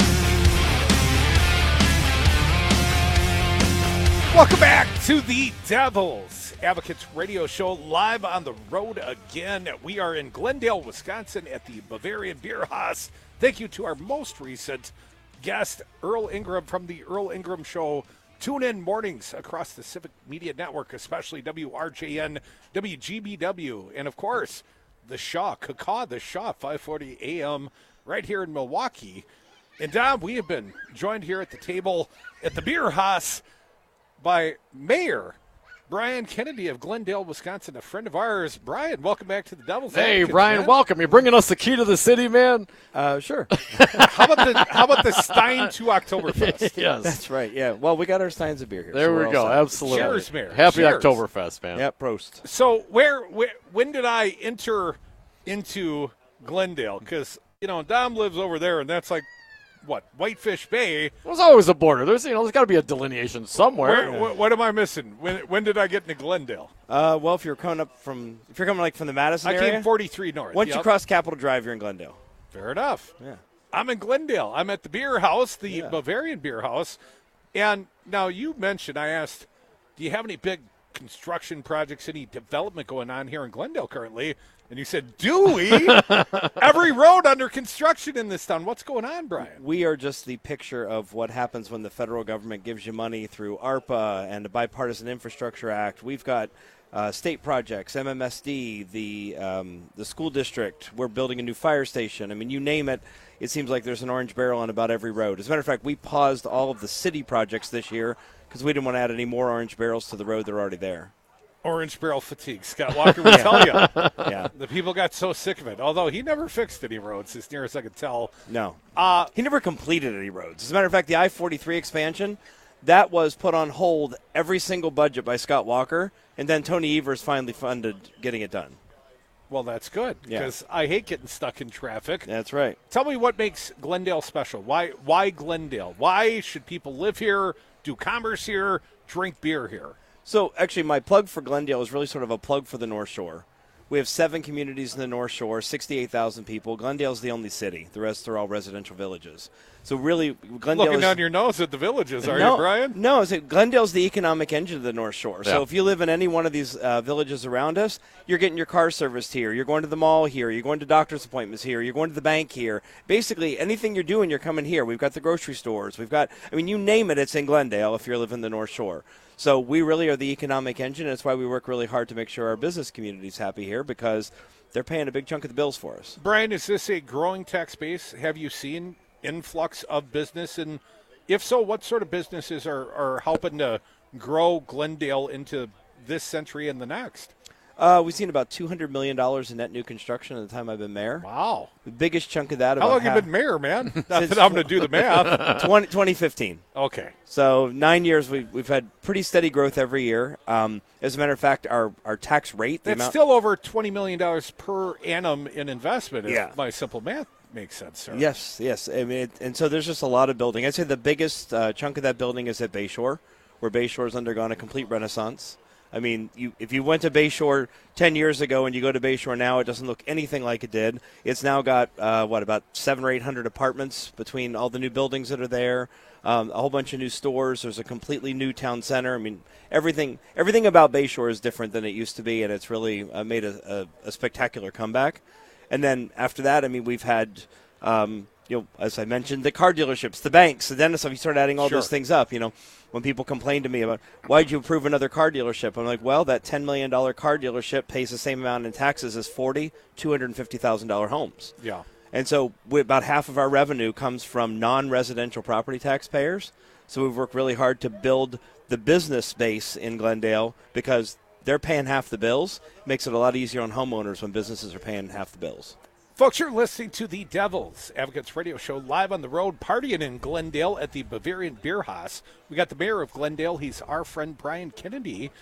Welcome back to the Devil's Advocates radio show, live on the road again. We are in Glendale, Wisconsin at the Bavarian Beer Haus. Thank you to our most recent guest, Earl Ingram from the Earl Ingram Show. Tune in mornings across the Civic Media Network, especially WRJN, WGBW, and of course, the Shaw, the Shaw, 540 AM, right here in Milwaukee. And Dom, we have been joined here at the table at the Beer Haus by Mayor Brian Kennedy of Glendale, Wisconsin, a friend of ours. Brian, welcome back to the Devil's Hey, Advocates, Brian, man. welcome. You're bringing us the key to the city, man? Sure. How about the Stein to Oktoberfest? Yes. That's right, yeah. Well, we got our Steins of beer here. There so we we're go, all set. absolutely. Cheers, Mayor. Happy Cheers. Oktoberfest, man. Yeah, Prost. So when did I enter into Glendale? Because, Dom lives over there, and that's like, what, Whitefish Bay. There's always a border. There's got to be a delineation somewhere. What am I missing? When did I get into Glendale? Well, if you're coming from the Madison area. I came 43 north. Once you cross Capitol Drive, you're in Glendale. Fair enough. Yeah. I'm in Glendale. I'm at the beer house, the Bavarian Beer House. And now you mentioned, I asked, do you have any big construction projects, any development going on here in Glendale currently? And you said, do we? Every road under construction in this town. What's going on, Brian? We are just the picture of what happens when the federal government gives you money through ARPA and the Bipartisan Infrastructure Act. We've got state projects, MMSD, the school district. We're building a new fire station. I mean, you name it, it seems like there's an orange barrel on about every road. As a matter of fact, we paused all of the city projects this year because we didn't want to add any more orange barrels to the road that are already there. Orange barrel fatigue. Scott Walker would tell you. Yeah. The people got so sick of it. Although he never fixed any roads, as near as I could tell. No. He never completed any roads. As a matter of fact, the I-43 expansion, that was put on hold every single budget by Scott Walker, and then Tony Evers finally funded getting it done. Well, that's good, because I hate getting stuck in traffic. That's right. Tell me what makes Glendale special. Why Glendale? Why should people live here, do commerce here, drink beer here? So, actually, my plug for Glendale is really sort of a plug for the North Shore. We have 7 communities in the North Shore, 68,000 people. Glendale's the only city. The rest are all residential villages. So, really, Glendale Looking is... down your nose at the villages, are you, Brian? No, Glendale's the economic engine of the North Shore. Yeah. So, if you live in any one of these villages around us, you're getting your car serviced here. You're going to the mall here. You're going to doctor's appointments here. You're going to the bank here. Basically, anything you're doing, you're coming here. We've got the grocery stores. We've got, you name it, it's in Glendale if you're living in the North Shore. So we really are the economic engine. That's why we work really hard to make sure our business community is happy here, because they're paying a big chunk of the bills for us. Brian, is this a growing tax base? Have you seen influx of business? And if so, what sort of businesses are helping to grow Glendale into this century and the next? We've seen about $200 million in net new construction in the time I've been mayor. Wow. The biggest chunk of that. How long have you been mayor, man? Not that I'm going to do the math. 2015. Okay. So 9 years, we've had pretty steady growth every year. As a matter of fact, our tax rate. That's still over $20 million per annum in investment, if my simple math makes sense, sir. Yes. I mean, and so there's just a lot of building. I'd say the biggest chunk of that building is at Bayshore, where Bayshore's undergone a complete renaissance. I mean, if you went to Bayshore 10 years ago and you go to Bayshore now, it doesn't look anything like it did. It's now got, about 700 or 800 apartments between all the new buildings that are there, a whole bunch of new stores. There's a completely new town center. I mean, everything about Bayshore is different than it used to be, and it's really made a spectacular comeback. And then after that, I mean, we've had, as I mentioned, the car dealerships, the banks, the dentists. You start adding all those things up, when people complain to me about, why'd you approve another car dealership? I'm like, well, that $10 million car dealership pays the same amount in taxes as 40 $250,000 homes. Yeah. And so about half of our revenue comes from non-residential property taxpayers. So we've worked really hard to build the business base in Glendale, because they're paying half the bills. It makes it a lot easier on homeowners when businesses are paying half the bills. Folks, you're listening to the Devil's Advocates Radio Show live on the road, partying in Glendale at the Bavarian Beer House. We got the mayor of Glendale. He's our friend Brian Kennedy.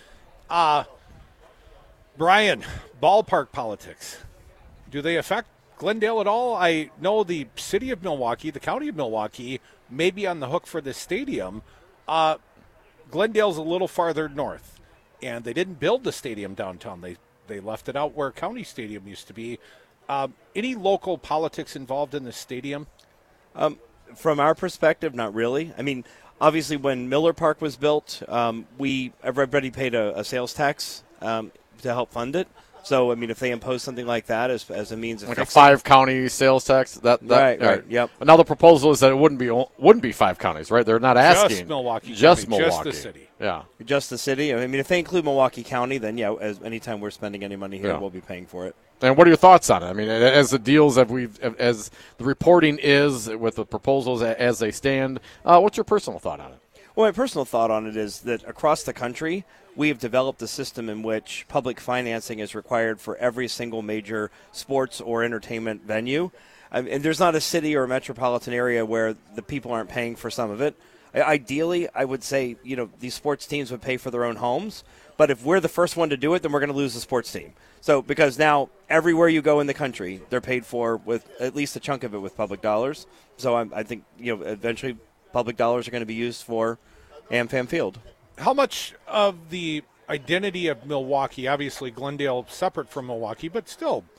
Brian, ballpark politics, do they affect Glendale at all? I know the city of Milwaukee, the county of Milwaukee, may be on the hook for this stadium. Glendale's a little farther north, and they didn't build the stadium downtown. They left it out where County Stadium used to be. Any local politics involved in the stadium? From our perspective, not really. I mean, obviously, when Miller Park was built, everybody paid a sales tax to help fund it. So, I mean, if they impose something like that as a means of like a 5-county sales tax, right, yep. Now the proposal is that it wouldn't be 5 counties, right? They're not asking just Milwaukee, just Milwaukee. Milwaukee, just the city. Yeah, just the city. I mean, if they include Milwaukee County, then anytime we're spending any money here, we'll be paying for it. And what are your thoughts on it? I mean, as the deals as the reporting is with the proposals as they stand, what's your personal thought on it? Well, my personal thought on it is that across the country, we have developed a system in which public financing is required for every single major sports or entertainment venue. And there's not a city or a metropolitan area where the people aren't paying for some of it. Ideally, I would say, these sports teams would pay for their own homes. But if we're the first one to do it, then we're going to lose the sports team. So because now everywhere you go in the country, they're paid for with at least a chunk of it with public dollars. So I think, eventually public dollars are going to be used for AmFam Field. How much of the identity of Milwaukee, obviously Glendale separate from Milwaukee, but still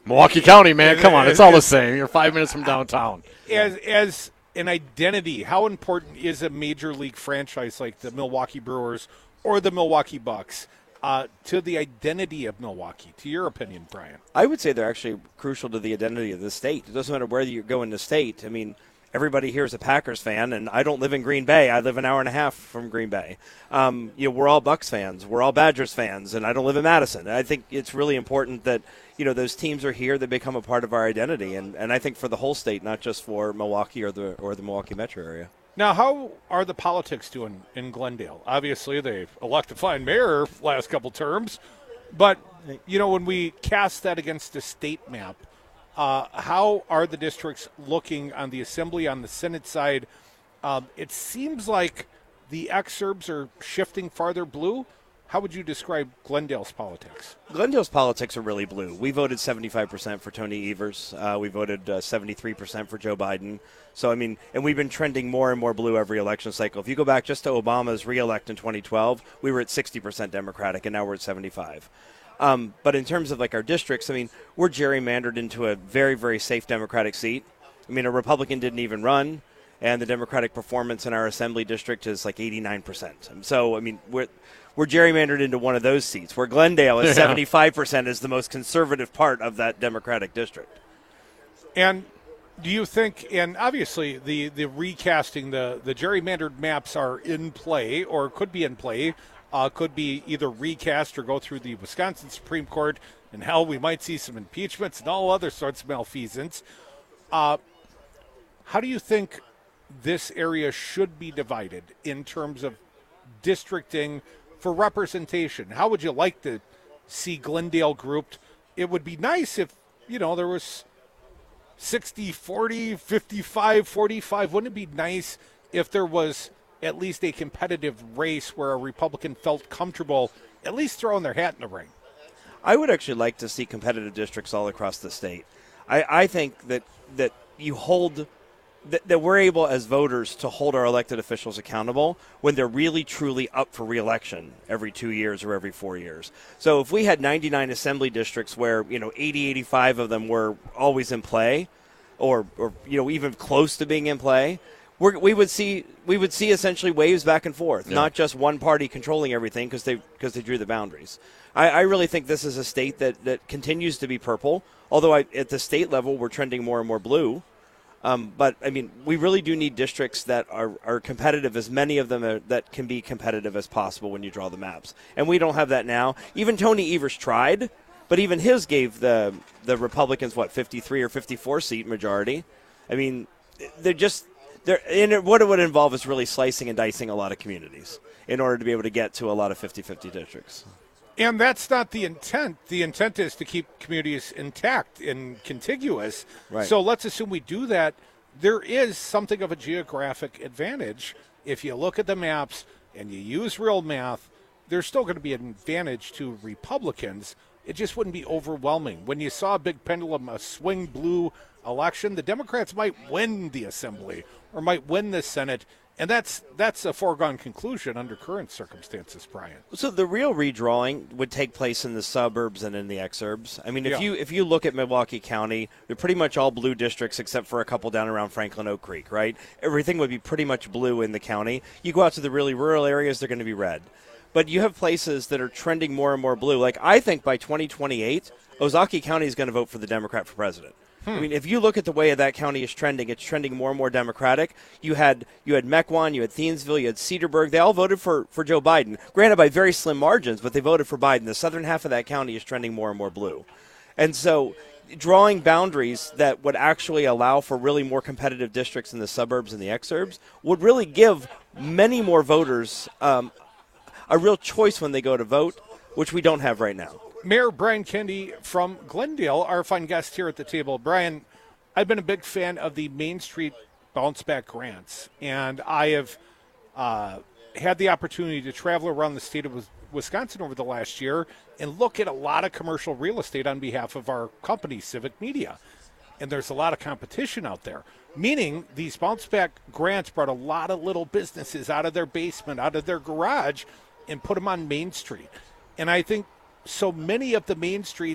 Milwaukee County, man, come on, it's all the same. You're 5 minutes from downtown. As an identity, how important is a major league franchise like the Milwaukee Brewers or the Milwaukee Bucks to the identity of Milwaukee, to your opinion, Brian? I would say they're actually crucial to the identity of the state. It doesn't matter where you go in the state. I mean, everybody here is a Packers fan, and I don't live in Green Bay. I live an hour and a half from Green Bay. We're all Bucks fans. We're all Badgers fans, and I don't live in Madison. I think it's really important that, those teams are here. They become a part of our identity, and I think for the whole state, not just for Milwaukee or the Milwaukee metro area. Now, how are the politics doing in Glendale? Obviously, they've elected a fine mayor last couple terms, but, when we cast that against the state map, how are the districts looking on the Assembly, on the Senate side? It seems like the exurbs are shifting farther blue. How would you describe Glendale's politics? Glendale's politics are really blue. We voted 75% for Tony Evers. We voted 73% for Joe Biden. So, and we've been trending more and more blue every election cycle. If you go back just to Obama's re-elect in 2012, we were at 60% Democratic, and now we're at 75%. But in terms of our districts, we're gerrymandered into a very, very safe Democratic seat. A Republican didn't even run, and the Democratic performance in our Assembly district is 89%. So, we're gerrymandered into one of those seats, where Glendale is 75% is the most conservative part of that Democratic district. And do you think, and obviously the recasting, the gerrymandered maps are in play or could be in play, could be either recast or go through the Wisconsin Supreme Court, and hell, we might see some impeachments and all other sorts of malfeasance. How do you think this area should be divided in terms of districting for representation? How would you like to see Glendale grouped? It would be nice if, there was 60-40, 55-45. Wouldn't it be nice if there was at least a competitive race where a Republican felt comfortable at least throwing their hat in the ring? I would actually like to see competitive districts all across the state. I think that you hold that we're able as voters to hold our elected officials accountable when they're really truly up for re-election every 2 years or every 4 years. So if we had 99 assembly districts where 80, 85 of them were always in play, or even close to being in play, we would see essentially waves back and forth, not just one party controlling everything because they drew the boundaries. I really think this is a state that continues to be purple, although at the state level we're trending more and more blue. But we really do need districts that are competitive, as many of them that can be competitive as possible when you draw the maps. And we don't have that now. Even Tony Evers tried, but even his gave the Republicans, 53 or 54 seat majority. What it would involve is really slicing and dicing a lot of communities in order to be able to get to a lot of 50-50 districts. And that's not the intent. The intent is to keep communities intact and contiguous. Right. So let's assume we do that. There is something of a geographic advantage. If you look at the maps and you use real math, there's still going to be an advantage to Republicans. It just wouldn't be overwhelming. When you saw a big pendulum, a swing blue election, the Democrats might win the Assembly or might win the Senate. And that's a foregone conclusion under current circumstances, Brian. So the real redrawing would take place in the suburbs and in the exurbs. If you look at Milwaukee County, they're pretty much all blue districts except for a couple down around Franklin Oak Creek, right? Everything would be pretty much blue in the county. You go out to the really rural areas, they're going to be red. But you have places that are trending more and more blue. I think by 2028, Ozaukee County is going to vote for the Democrat for president. If you look at the way that county is trending, it's trending more and more Democratic. You had Mequon, you had Thiensville, you had Cedarburg. They all voted for Joe Biden. Granted, by very slim margins, but they voted for Biden. The southern half of that county is trending more and more blue. And so drawing boundaries that would actually allow for really more competitive districts in the suburbs and the exurbs would really give many more voters a real choice when they go to vote, which we don't have right now. Mayor Brian Kennedy from Glendale, our fine guest here at the table. Brian, I've been a big fan of the Main Street bounce back grants, and I have had the opportunity to travel around the state of Wisconsin over the last year and look at a lot of commercial real estate on behalf of our company, Civic Media. And there's a lot of competition out there, meaning these bounce back grants brought a lot of little businesses out of their basement, out of their garage, and put them on Main Street. And I think so many of the main streets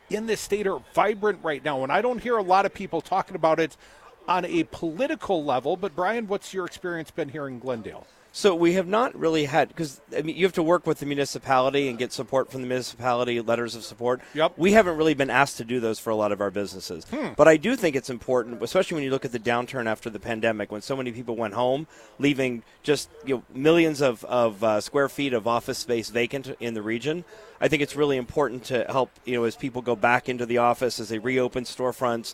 in this state are vibrant right now, and I don't hear a lot of people talking about it on a political level. But Brian, what's your experience been here in Glendale? So we have not really had, because I mean, you have to work with the municipality and get support from the municipality, letters of support. Yep. We haven't really been asked to do those for a lot of our businesses. But I do think it's important, especially when you look at the downturn after the pandemic, when so many people went home, leaving just millions of square feet of office space vacant in the region. I think it's really important to help, as people go back into the office, as they reopen storefronts,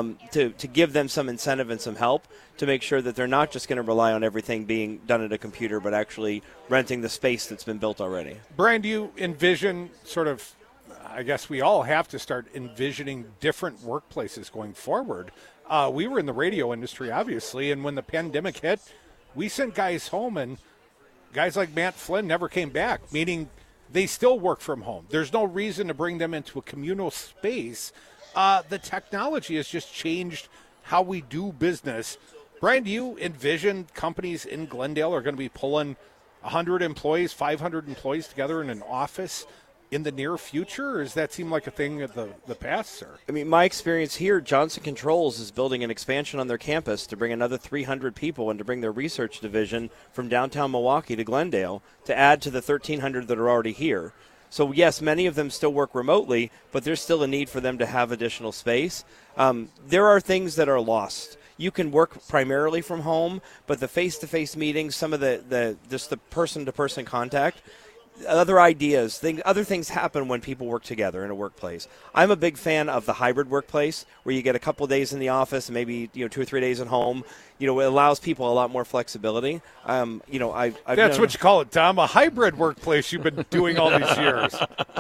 to give them some incentive and some help to make sure that they're not just going to rely on everything being done at a computer, but actually renting the space that's been built already. Brian, do you envision sort of, I guess we all have to start envisioning different workplaces going forward. We were in the radio industry, obviously, and when the pandemic hit, we sent guys home, and guys like Matt Flynn never came back, meaning they still work from home. There's no reason to bring them into a communal space. The technology has just changed how we do business. Brian, do you envision companies in Glendale are going to be pulling 100 employees, 500 employees together in an office in the near future, or does that seem like a thing of the past, sir? I mean, my experience here, Johnson Controls is building an expansion on their campus to bring another 300 people and to bring their research division from downtown Milwaukee to Glendale to add to the 1,300 that are already here. So, yes, many of them still work remotely, but there's still a need for them to have additional space. There are things that are lost. You can work primarily from home, but the face-to-face meetings, some of the person-to-person contact, other ideas, other things happen when people work together in a workplace. I'm a big fan of the hybrid workplace where you get a couple of days in the office and maybe 2 or 3 days at home. It allows people a lot more flexibility. I've That's what you call it, Tom, a hybrid workplace you've been doing all these years.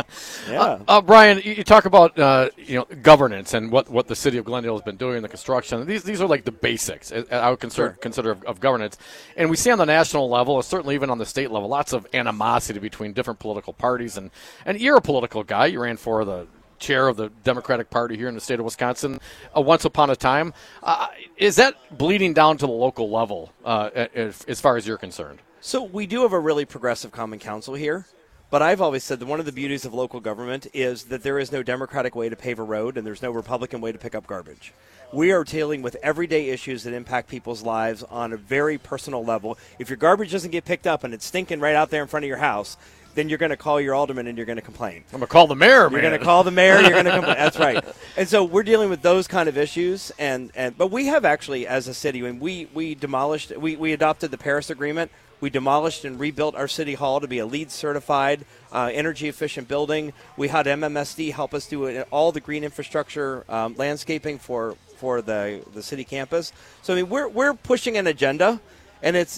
Yeah. Brian, you talk about governance and what the city of Glendale has been doing in the construction. These are like the basics I would consider of governance. And we see on the national level, or certainly even on the state level, lots of animosity between different political parties. And you're a political guy. You ran for the chair of the Democratic Party here in the state of Wisconsin once upon a time. Is that bleeding down to the local level as far as you're concerned? So we do have a really progressive common council here, but I've always said that one of the beauties of local government is that there is no Democratic way to pave a road and there's no Republican way to pick up garbage. We are dealing with everyday issues that impact people's lives on a very personal level. If your garbage doesn't get picked up and it's stinking right out there in front of your house, then you're going to call your alderman and you're going to complain. I'm going to call the mayor, man. You're going to call the mayor, you're going to complain. That's right. And so we're dealing with those kind of issues. But we have actually, as a city, when we demolished, we adopted the Paris Agreement. We demolished and rebuilt our city hall to be a LEED certified, energy efficient building. We had MMSD help us do all the green infrastructure landscaping for the city campus. So I mean, we're pushing an agenda. And it's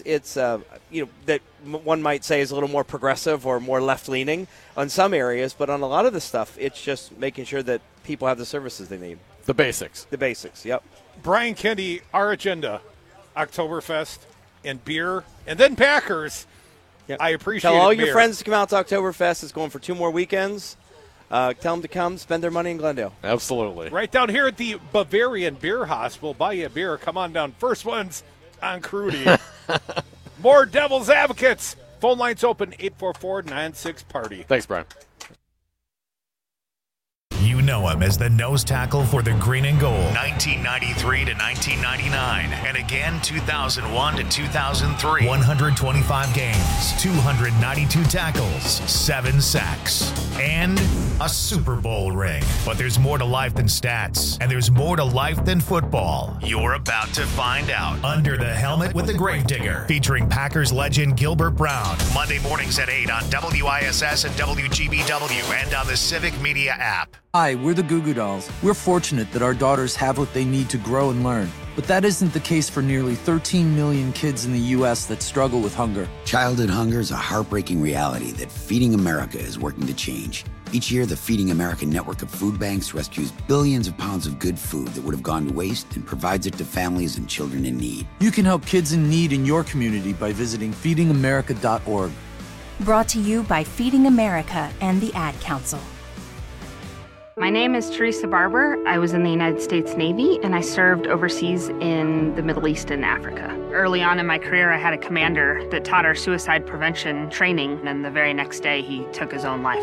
that one might say is a little more progressive or more left-leaning on some areas, but on a lot of the stuff, it's just making sure that people have the services they need. The basics. The basics, yep. Brian Kendi, our agenda, Oktoberfest and beer, and then Packers. Yep. I appreciate it. Tell all your friends to come out to Oktoberfest. It's going for 2 more weekends. Tell them to come spend their money in Glendale. Absolutely. Right down here at the Bavarian Beer Hospital. Buy you a beer. Come on down. First one's on Crudy. More Devil's Advocates. Phone lines open 844-96-PARTY. Thanks, Brian. You know him as the nose tackle for the Green and Gold, 1993 to 1999, and again 2001 to 2003. 125 games, 292 tackles, 7 sacks, and a Super Bowl ring. But there's more to life than stats, and there's more to life than football. You're about to find out. Under the Helmet with the Gravedigger, featuring Packers legend Gilbert Brown. Monday mornings at 8 on WISS and WGBW, and on the Civic Media app. Hi, we're the Goo Goo Dolls. We're fortunate that our daughters have what they need to grow and learn. But that isn't the case for nearly 13 million kids in the U.S. that struggle with hunger. Childhood hunger is a heartbreaking reality that Feeding America is working to change. Each year, the Feeding America network of food banks rescues billions of pounds of good food that would have gone to waste and provides it to families and children in need. You can help kids in need in your community by visiting feedingamerica.org. Brought to you by Feeding America and the Ad Council. My name is Teresa Barber. I was in the United States Navy, and I served overseas in the Middle East and Africa. Early on in my career, I had a commander that taught our suicide prevention training, and the very next day, he took his own life.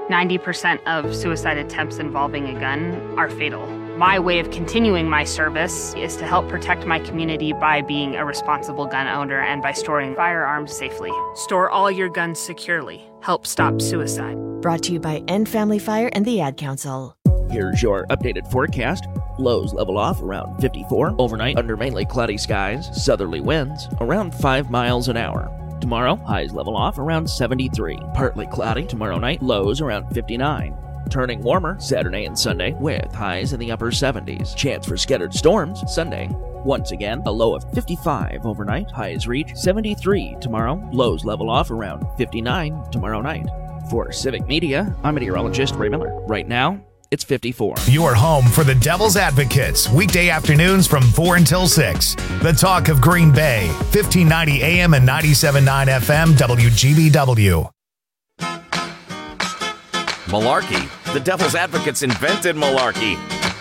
90% of suicide attempts involving a gun are fatal. My way of continuing my service is to help protect my community by being a responsible gun owner and by storing firearms safely. Store all your guns securely. Help stop suicide. Brought to you by End Family Fire and the Ad Council. Here's your updated forecast. Lows level off around 54. Overnight, under mainly cloudy skies, southerly winds around 5 miles an hour. Tomorrow, highs level off around 73. Partly cloudy tomorrow night, lows around 59. Turning warmer Saturday and Sunday with highs in the upper 70s. Chance for scattered storms Sunday. Once again, a low of 55 overnight. Highs reach 73 tomorrow. Lows level off around 59 tomorrow night. For Civic Media, I'm meteorologist Ray Miller. Right now, it's 54. Your home for the Devil's Advocates, weekday afternoons from 4 until 6. The talk of Green Bay, 1590 AM and 97.9 FM, WGBW. Malarkey. The Devil's Advocates invented malarkey.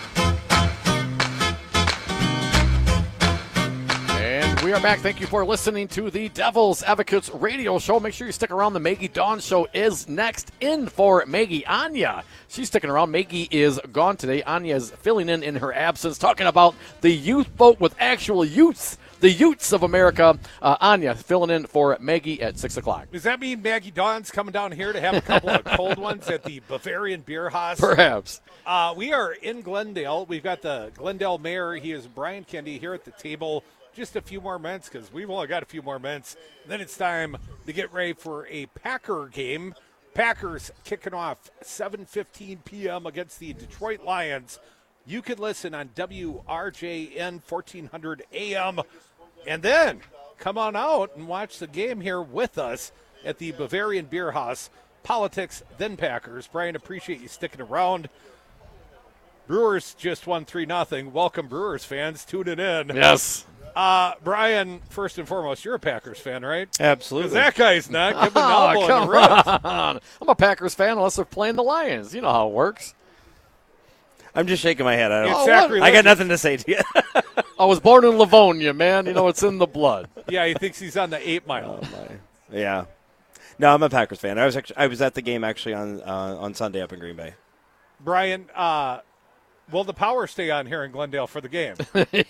And we are back. Thank you for listening to the Devil's Advocates radio show. Make sure you stick around. The Maggie Dawn show is next. In for Maggie, Anya. She's sticking around. Maggie is gone today. Anya is filling in her absence, talking about the youth vote with actual youths. The Utes of America. Anya filling in for Maggie at 6 o'clock. Does that mean Maggie Dawn's coming down here to have a couple of cold ones at the Bavarian Beer Haus? Perhaps. We are in Glendale. We've got the Glendale mayor. He is Brian Kendi here at the table. Just a few more minutes because we've only got a few more minutes. Then it's time to get ready for a Packer game. Packers kicking off 7:15 p.m. against the Detroit Lions. You can listen on WRJN 1400 AM. And then come on out and watch the game here with us at the Bavarian Beer Haus. Politics, then Packers. Brian, appreciate you sticking around. Brewers just won 3-0. Welcome, Brewers fans, tuning in. Yes. Brian, first and foremost, you're a Packers fan, right? Absolutely. 'Cause that guy's not. Give him an elbow in the ribs. On. I'm a Packers fan unless they're playing the Lions. You know how it works. I'm just shaking my head. I got nothing to say to you. I was born in Livonia, man. You know, it's in the blood. Yeah, he thinks he's on the 8 Mile. Yeah. No, I'm a Packers fan. I was at the game actually on Sunday up in Green Bay. Brian, will the power stay on here in Glendale for the game?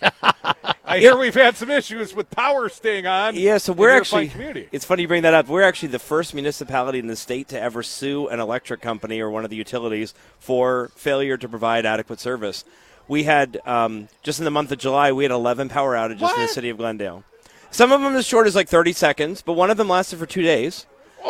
I hear we've had some issues with power staying on. Yeah, so in we're your actually, fine community. it's funny you bring that up. We're actually the first municipality in the state to ever sue an electric company or one of the utilities for failure to provide adequate service. We had, just in the month of July, we had 11 power outages in the city of Glendale. Some of them as short as like 30 seconds, but one of them lasted for 2 days.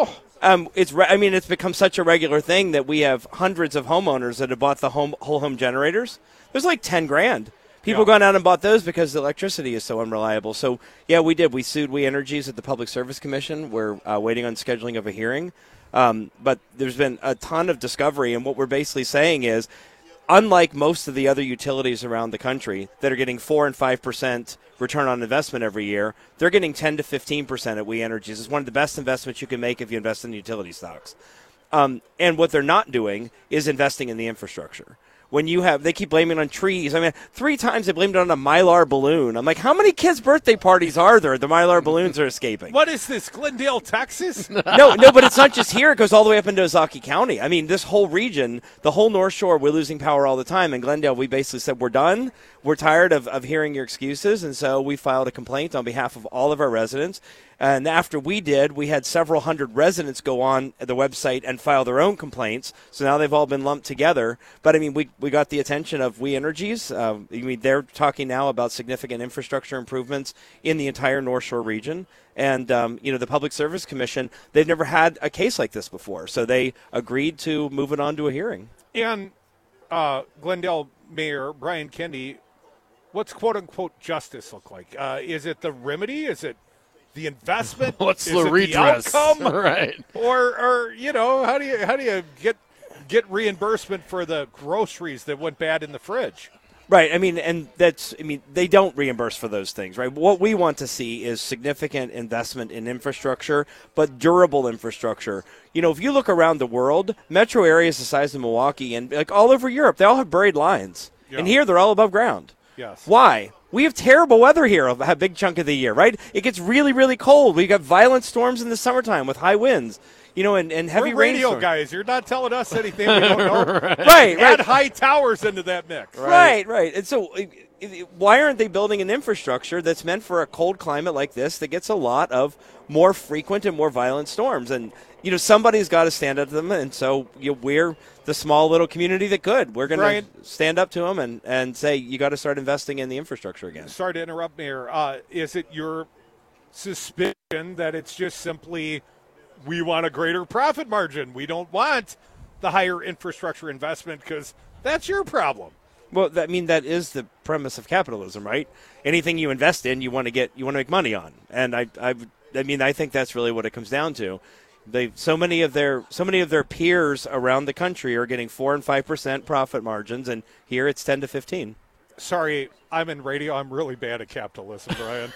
It's become such a regular thing that we have hundreds of homeowners that have bought the whole home generators. There's like $10,000. People gone out and bought those because the electricity is so unreliable. So, yeah, we did. We sued We Energies at the Public Service Commission. We're waiting on scheduling of a hearing. But there's been a ton of discovery, and what we're basically saying is, unlike most of the other utilities around the country that are getting 4 and 5% return on investment every year, they're getting 10 to 15% at We Energies. It's one of the best investments you can make if you invest in utility stocks. And what they're not doing is investing in the infrastructure. When they keep blaming it on trees. I mean, 3 times they blamed it on a Mylar balloon. I'm like, how many kids' birthday parties are there? The Mylar balloons are escaping. What is this, Glendale, Texas? No, but it's not just here. It goes all the way up into Ozaukee County. I mean, this whole region, the whole North Shore, we're losing power all the time. In Glendale, we basically said, we're done. We're tired of hearing your excuses. And so we filed a complaint on behalf of all of our residents. And after we did, we had several hundred residents go on the website and file their own complaints. So now they've all been lumped together. But, I mean, we got the attention of We Energies. They're talking now about significant infrastructure improvements in the entire North Shore region. And, the Public Service Commission, they've never had a case like this before. So they agreed to move it on to a hearing. And Glendale Mayor Brian Kendi, what's quote-unquote justice look like? Is it the remedy? Is it the investment? What's is the it redress? The outcome? Right. Or how do you get reimbursement for the groceries that went bad in the fridge? Right. They don't reimburse for those things, right? What we want to see is significant investment in infrastructure, but durable infrastructure. If you look around the world, metro areas the size of Milwaukee and like all over Europe, they all have buried lines. Yeah. And here they're all above ground. Yes. Why? We have terrible weather here a big chunk of the year, right? It gets really, really cold. We've got violent storms in the summertime with high winds. and heavy We're radio rainstorms. guys. You're not telling us anything we don't know. Right. Add high towers into that mix. Right. And so why aren't they building an infrastructure that's meant for a cold climate like this that gets a lot of more frequent and more violent storms? And, somebody's got to stand up to them. And so we're the small little community that could. We're going to stand up to them and say, you got to start investing in the infrastructure again. Sorry to interrupt, Mayor. Is it your suspicion that it's just simply we want a greater profit margin? We don't want the higher infrastructure investment because that's your problem. Well, that is the premise of capitalism, right? Anything you invest in, you want to make money on. And I think that's really what it comes down to. So many of their peers around the country are getting 4% and 5% profit margins, and here it's 10 to 15. Sorry, I'm in radio. I'm really bad at capitalism, Brian.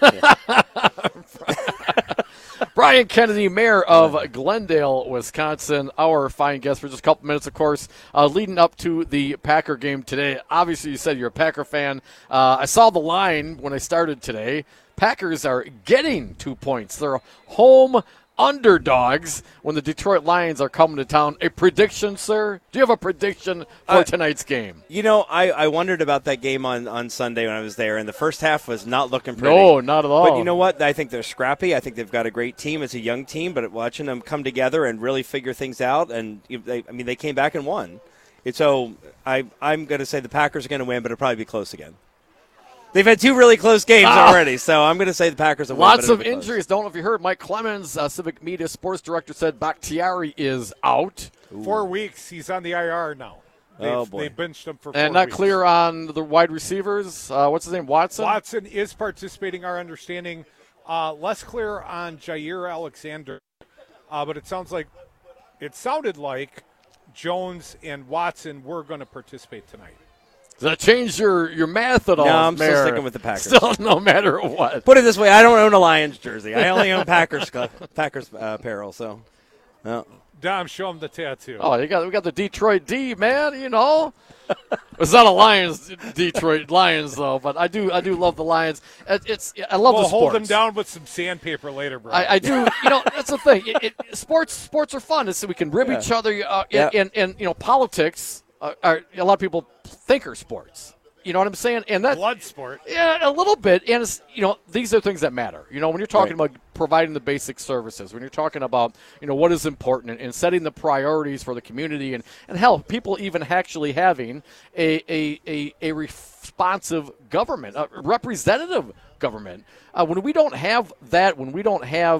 Brian Kennedy, mayor of Glendale, Wisconsin, our fine guest for just a couple minutes, of course, leading up to the Packer game today. Obviously, you said you're a Packer fan. I saw the line when I started today. Packers are getting 2 points. They're home underdogs when the Detroit Lions are coming to town. A prediction, sir? Do you have a prediction for tonight's game? I wondered about that game on Sunday when I was there, and the first half was not looking pretty. No, not at all. But you know what? I think they're scrappy. I think they've got a great team. It's a young team, but watching them come together and really figure things out, and they came back and won. And so I'm going to say the Packers are going to win, but it'll probably be close again. They've had 2 really close games already, so I'm going to say the Packers will win. Lots of injuries. Don't know if you heard. Mike Clemens, Civic Media Sports Director, said Bakhtiari is out. 4 weeks. He's on the IR now. They benched him for 4 weeks. And not clear on the wide receivers. What's his name, Watson? Watson is participating, our understanding. Less clear on Jair Alexander. But it sounded like Jones and Watson were going to participate tonight. Does that change your math at all? No, I'm still sticking with the Packers. Still, no matter what. Put it this way, I don't own a Lions jersey. I only own Packers apparel. So, no. Dom, show him the tattoo. Oh, we got the Detroit D, man. It's not a Lions, Detroit Lions though, but I do love the Lions. I love the sports. We'll hold them down with some sandpaper later, bro. I do. That's the thing. Sports are fun. It's so we can rib each other. And politics. A lot of people think are sports. You know what I'm saying? And that blood sport. Yeah, a little bit. And it's, these are things that matter. When you're talking about providing the basic services, when you're talking about what is important and setting the priorities for the community, and hell, people even actually having a responsive government, a representative government. When we don't have that, when you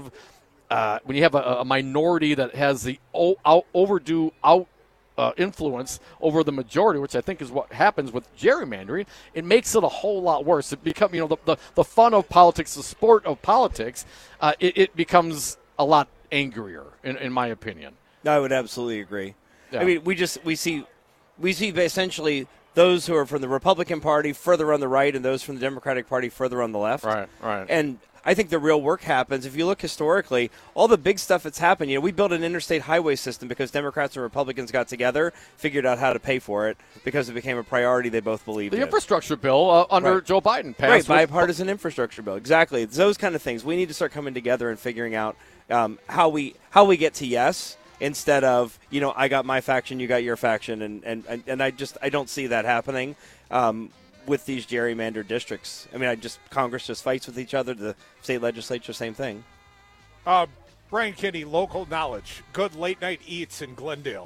have a minority that has the overdue influence over the majority, which I think is what happens with gerrymandering, it makes it a whole lot worse. It becomes, the fun of politics, the sport of politics, it becomes a lot angrier, in my opinion. I would absolutely agree. Yeah. I mean, we see essentially those who are from the Republican Party further on the right and those from the Democratic Party further on the left. Right. And I think the real work happens. If you look historically, all the big stuff that's happened, we built an interstate highway system because Democrats and Republicans got together, figured out how to pay for it because it became a priority they both believed in. The infrastructure bill under Joe Biden passed. Right, bipartisan infrastructure bill. Exactly. It's those kind of things. We need to start coming together and figuring out how we get to yes instead of, I got my faction, you got your faction, and I don't see that happening. With these gerrymandered districts. I mean, Congress just fights with each other. The state legislature, same thing. Brian Kennedy, local knowledge. Good late-night eats in Glendale.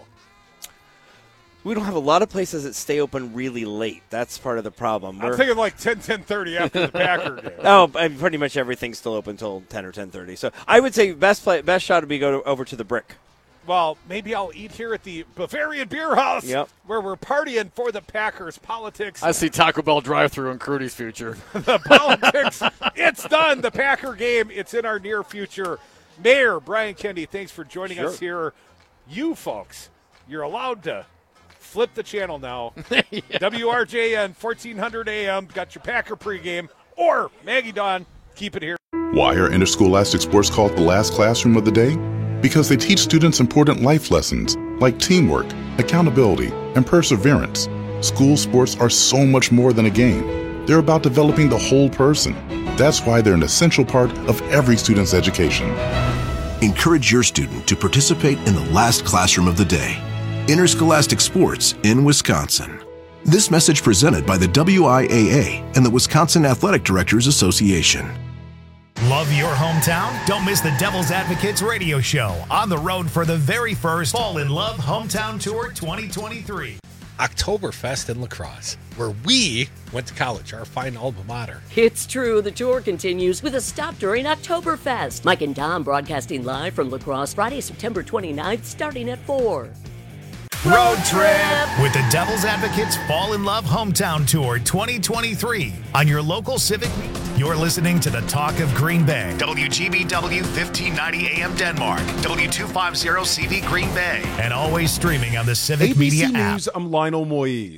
We don't have a lot of places that stay open really late. That's part of the problem. I'm thinking like 10:30 after the Packer game. Oh, pretty much everything's still open until 10 or 10:30. So I would say best shot would be over to the Brick. Well, maybe I'll eat here at the Bavarian Beer House, where we're partying for the Packers. Politics. I see Taco Bell drive-thru in Crudy's future. The politics, it's done. The Packer game, it's in our near future. Mayor Brian Kennedy, thanks for joining us here. You folks, you're allowed to flip the channel now. WRJN, 1400 AM, got your Packer pregame. Or, Maggie Dawn, keep it here. Why are interscholastic sports called the last classroom of the day? Because they teach students important life lessons like teamwork, accountability, and perseverance. School sports are so much more than a game. They're about developing the whole person. That's why they're an essential part of every student's education. Encourage your student to participate in the last classroom of the day, Interscholastic Sports in Wisconsin. This message presented by the WIAA and the Wisconsin Athletic Directors Association. Love your hometown? Don't miss the Devil's Advocates radio show on the road for the very first Fall in Love Hometown Tour 2023. Oktoberfest in La Crosse, where we went to college, our fine alma mater. It's true. The tour continues with a stop during Oktoberfest. Mike and Dom broadcasting live from La Crosse Friday, September 29th, starting at 4. Road trip with the Devil's Advocates Fall in Love Hometown Tour 2023 on your local Civic. You're listening to the Talk of Green Bay. WGBW 1590 AM Denmark, W250 CV Green Bay, and always streaming on the Civic ABC Media News, app. I'm Lionel Moise.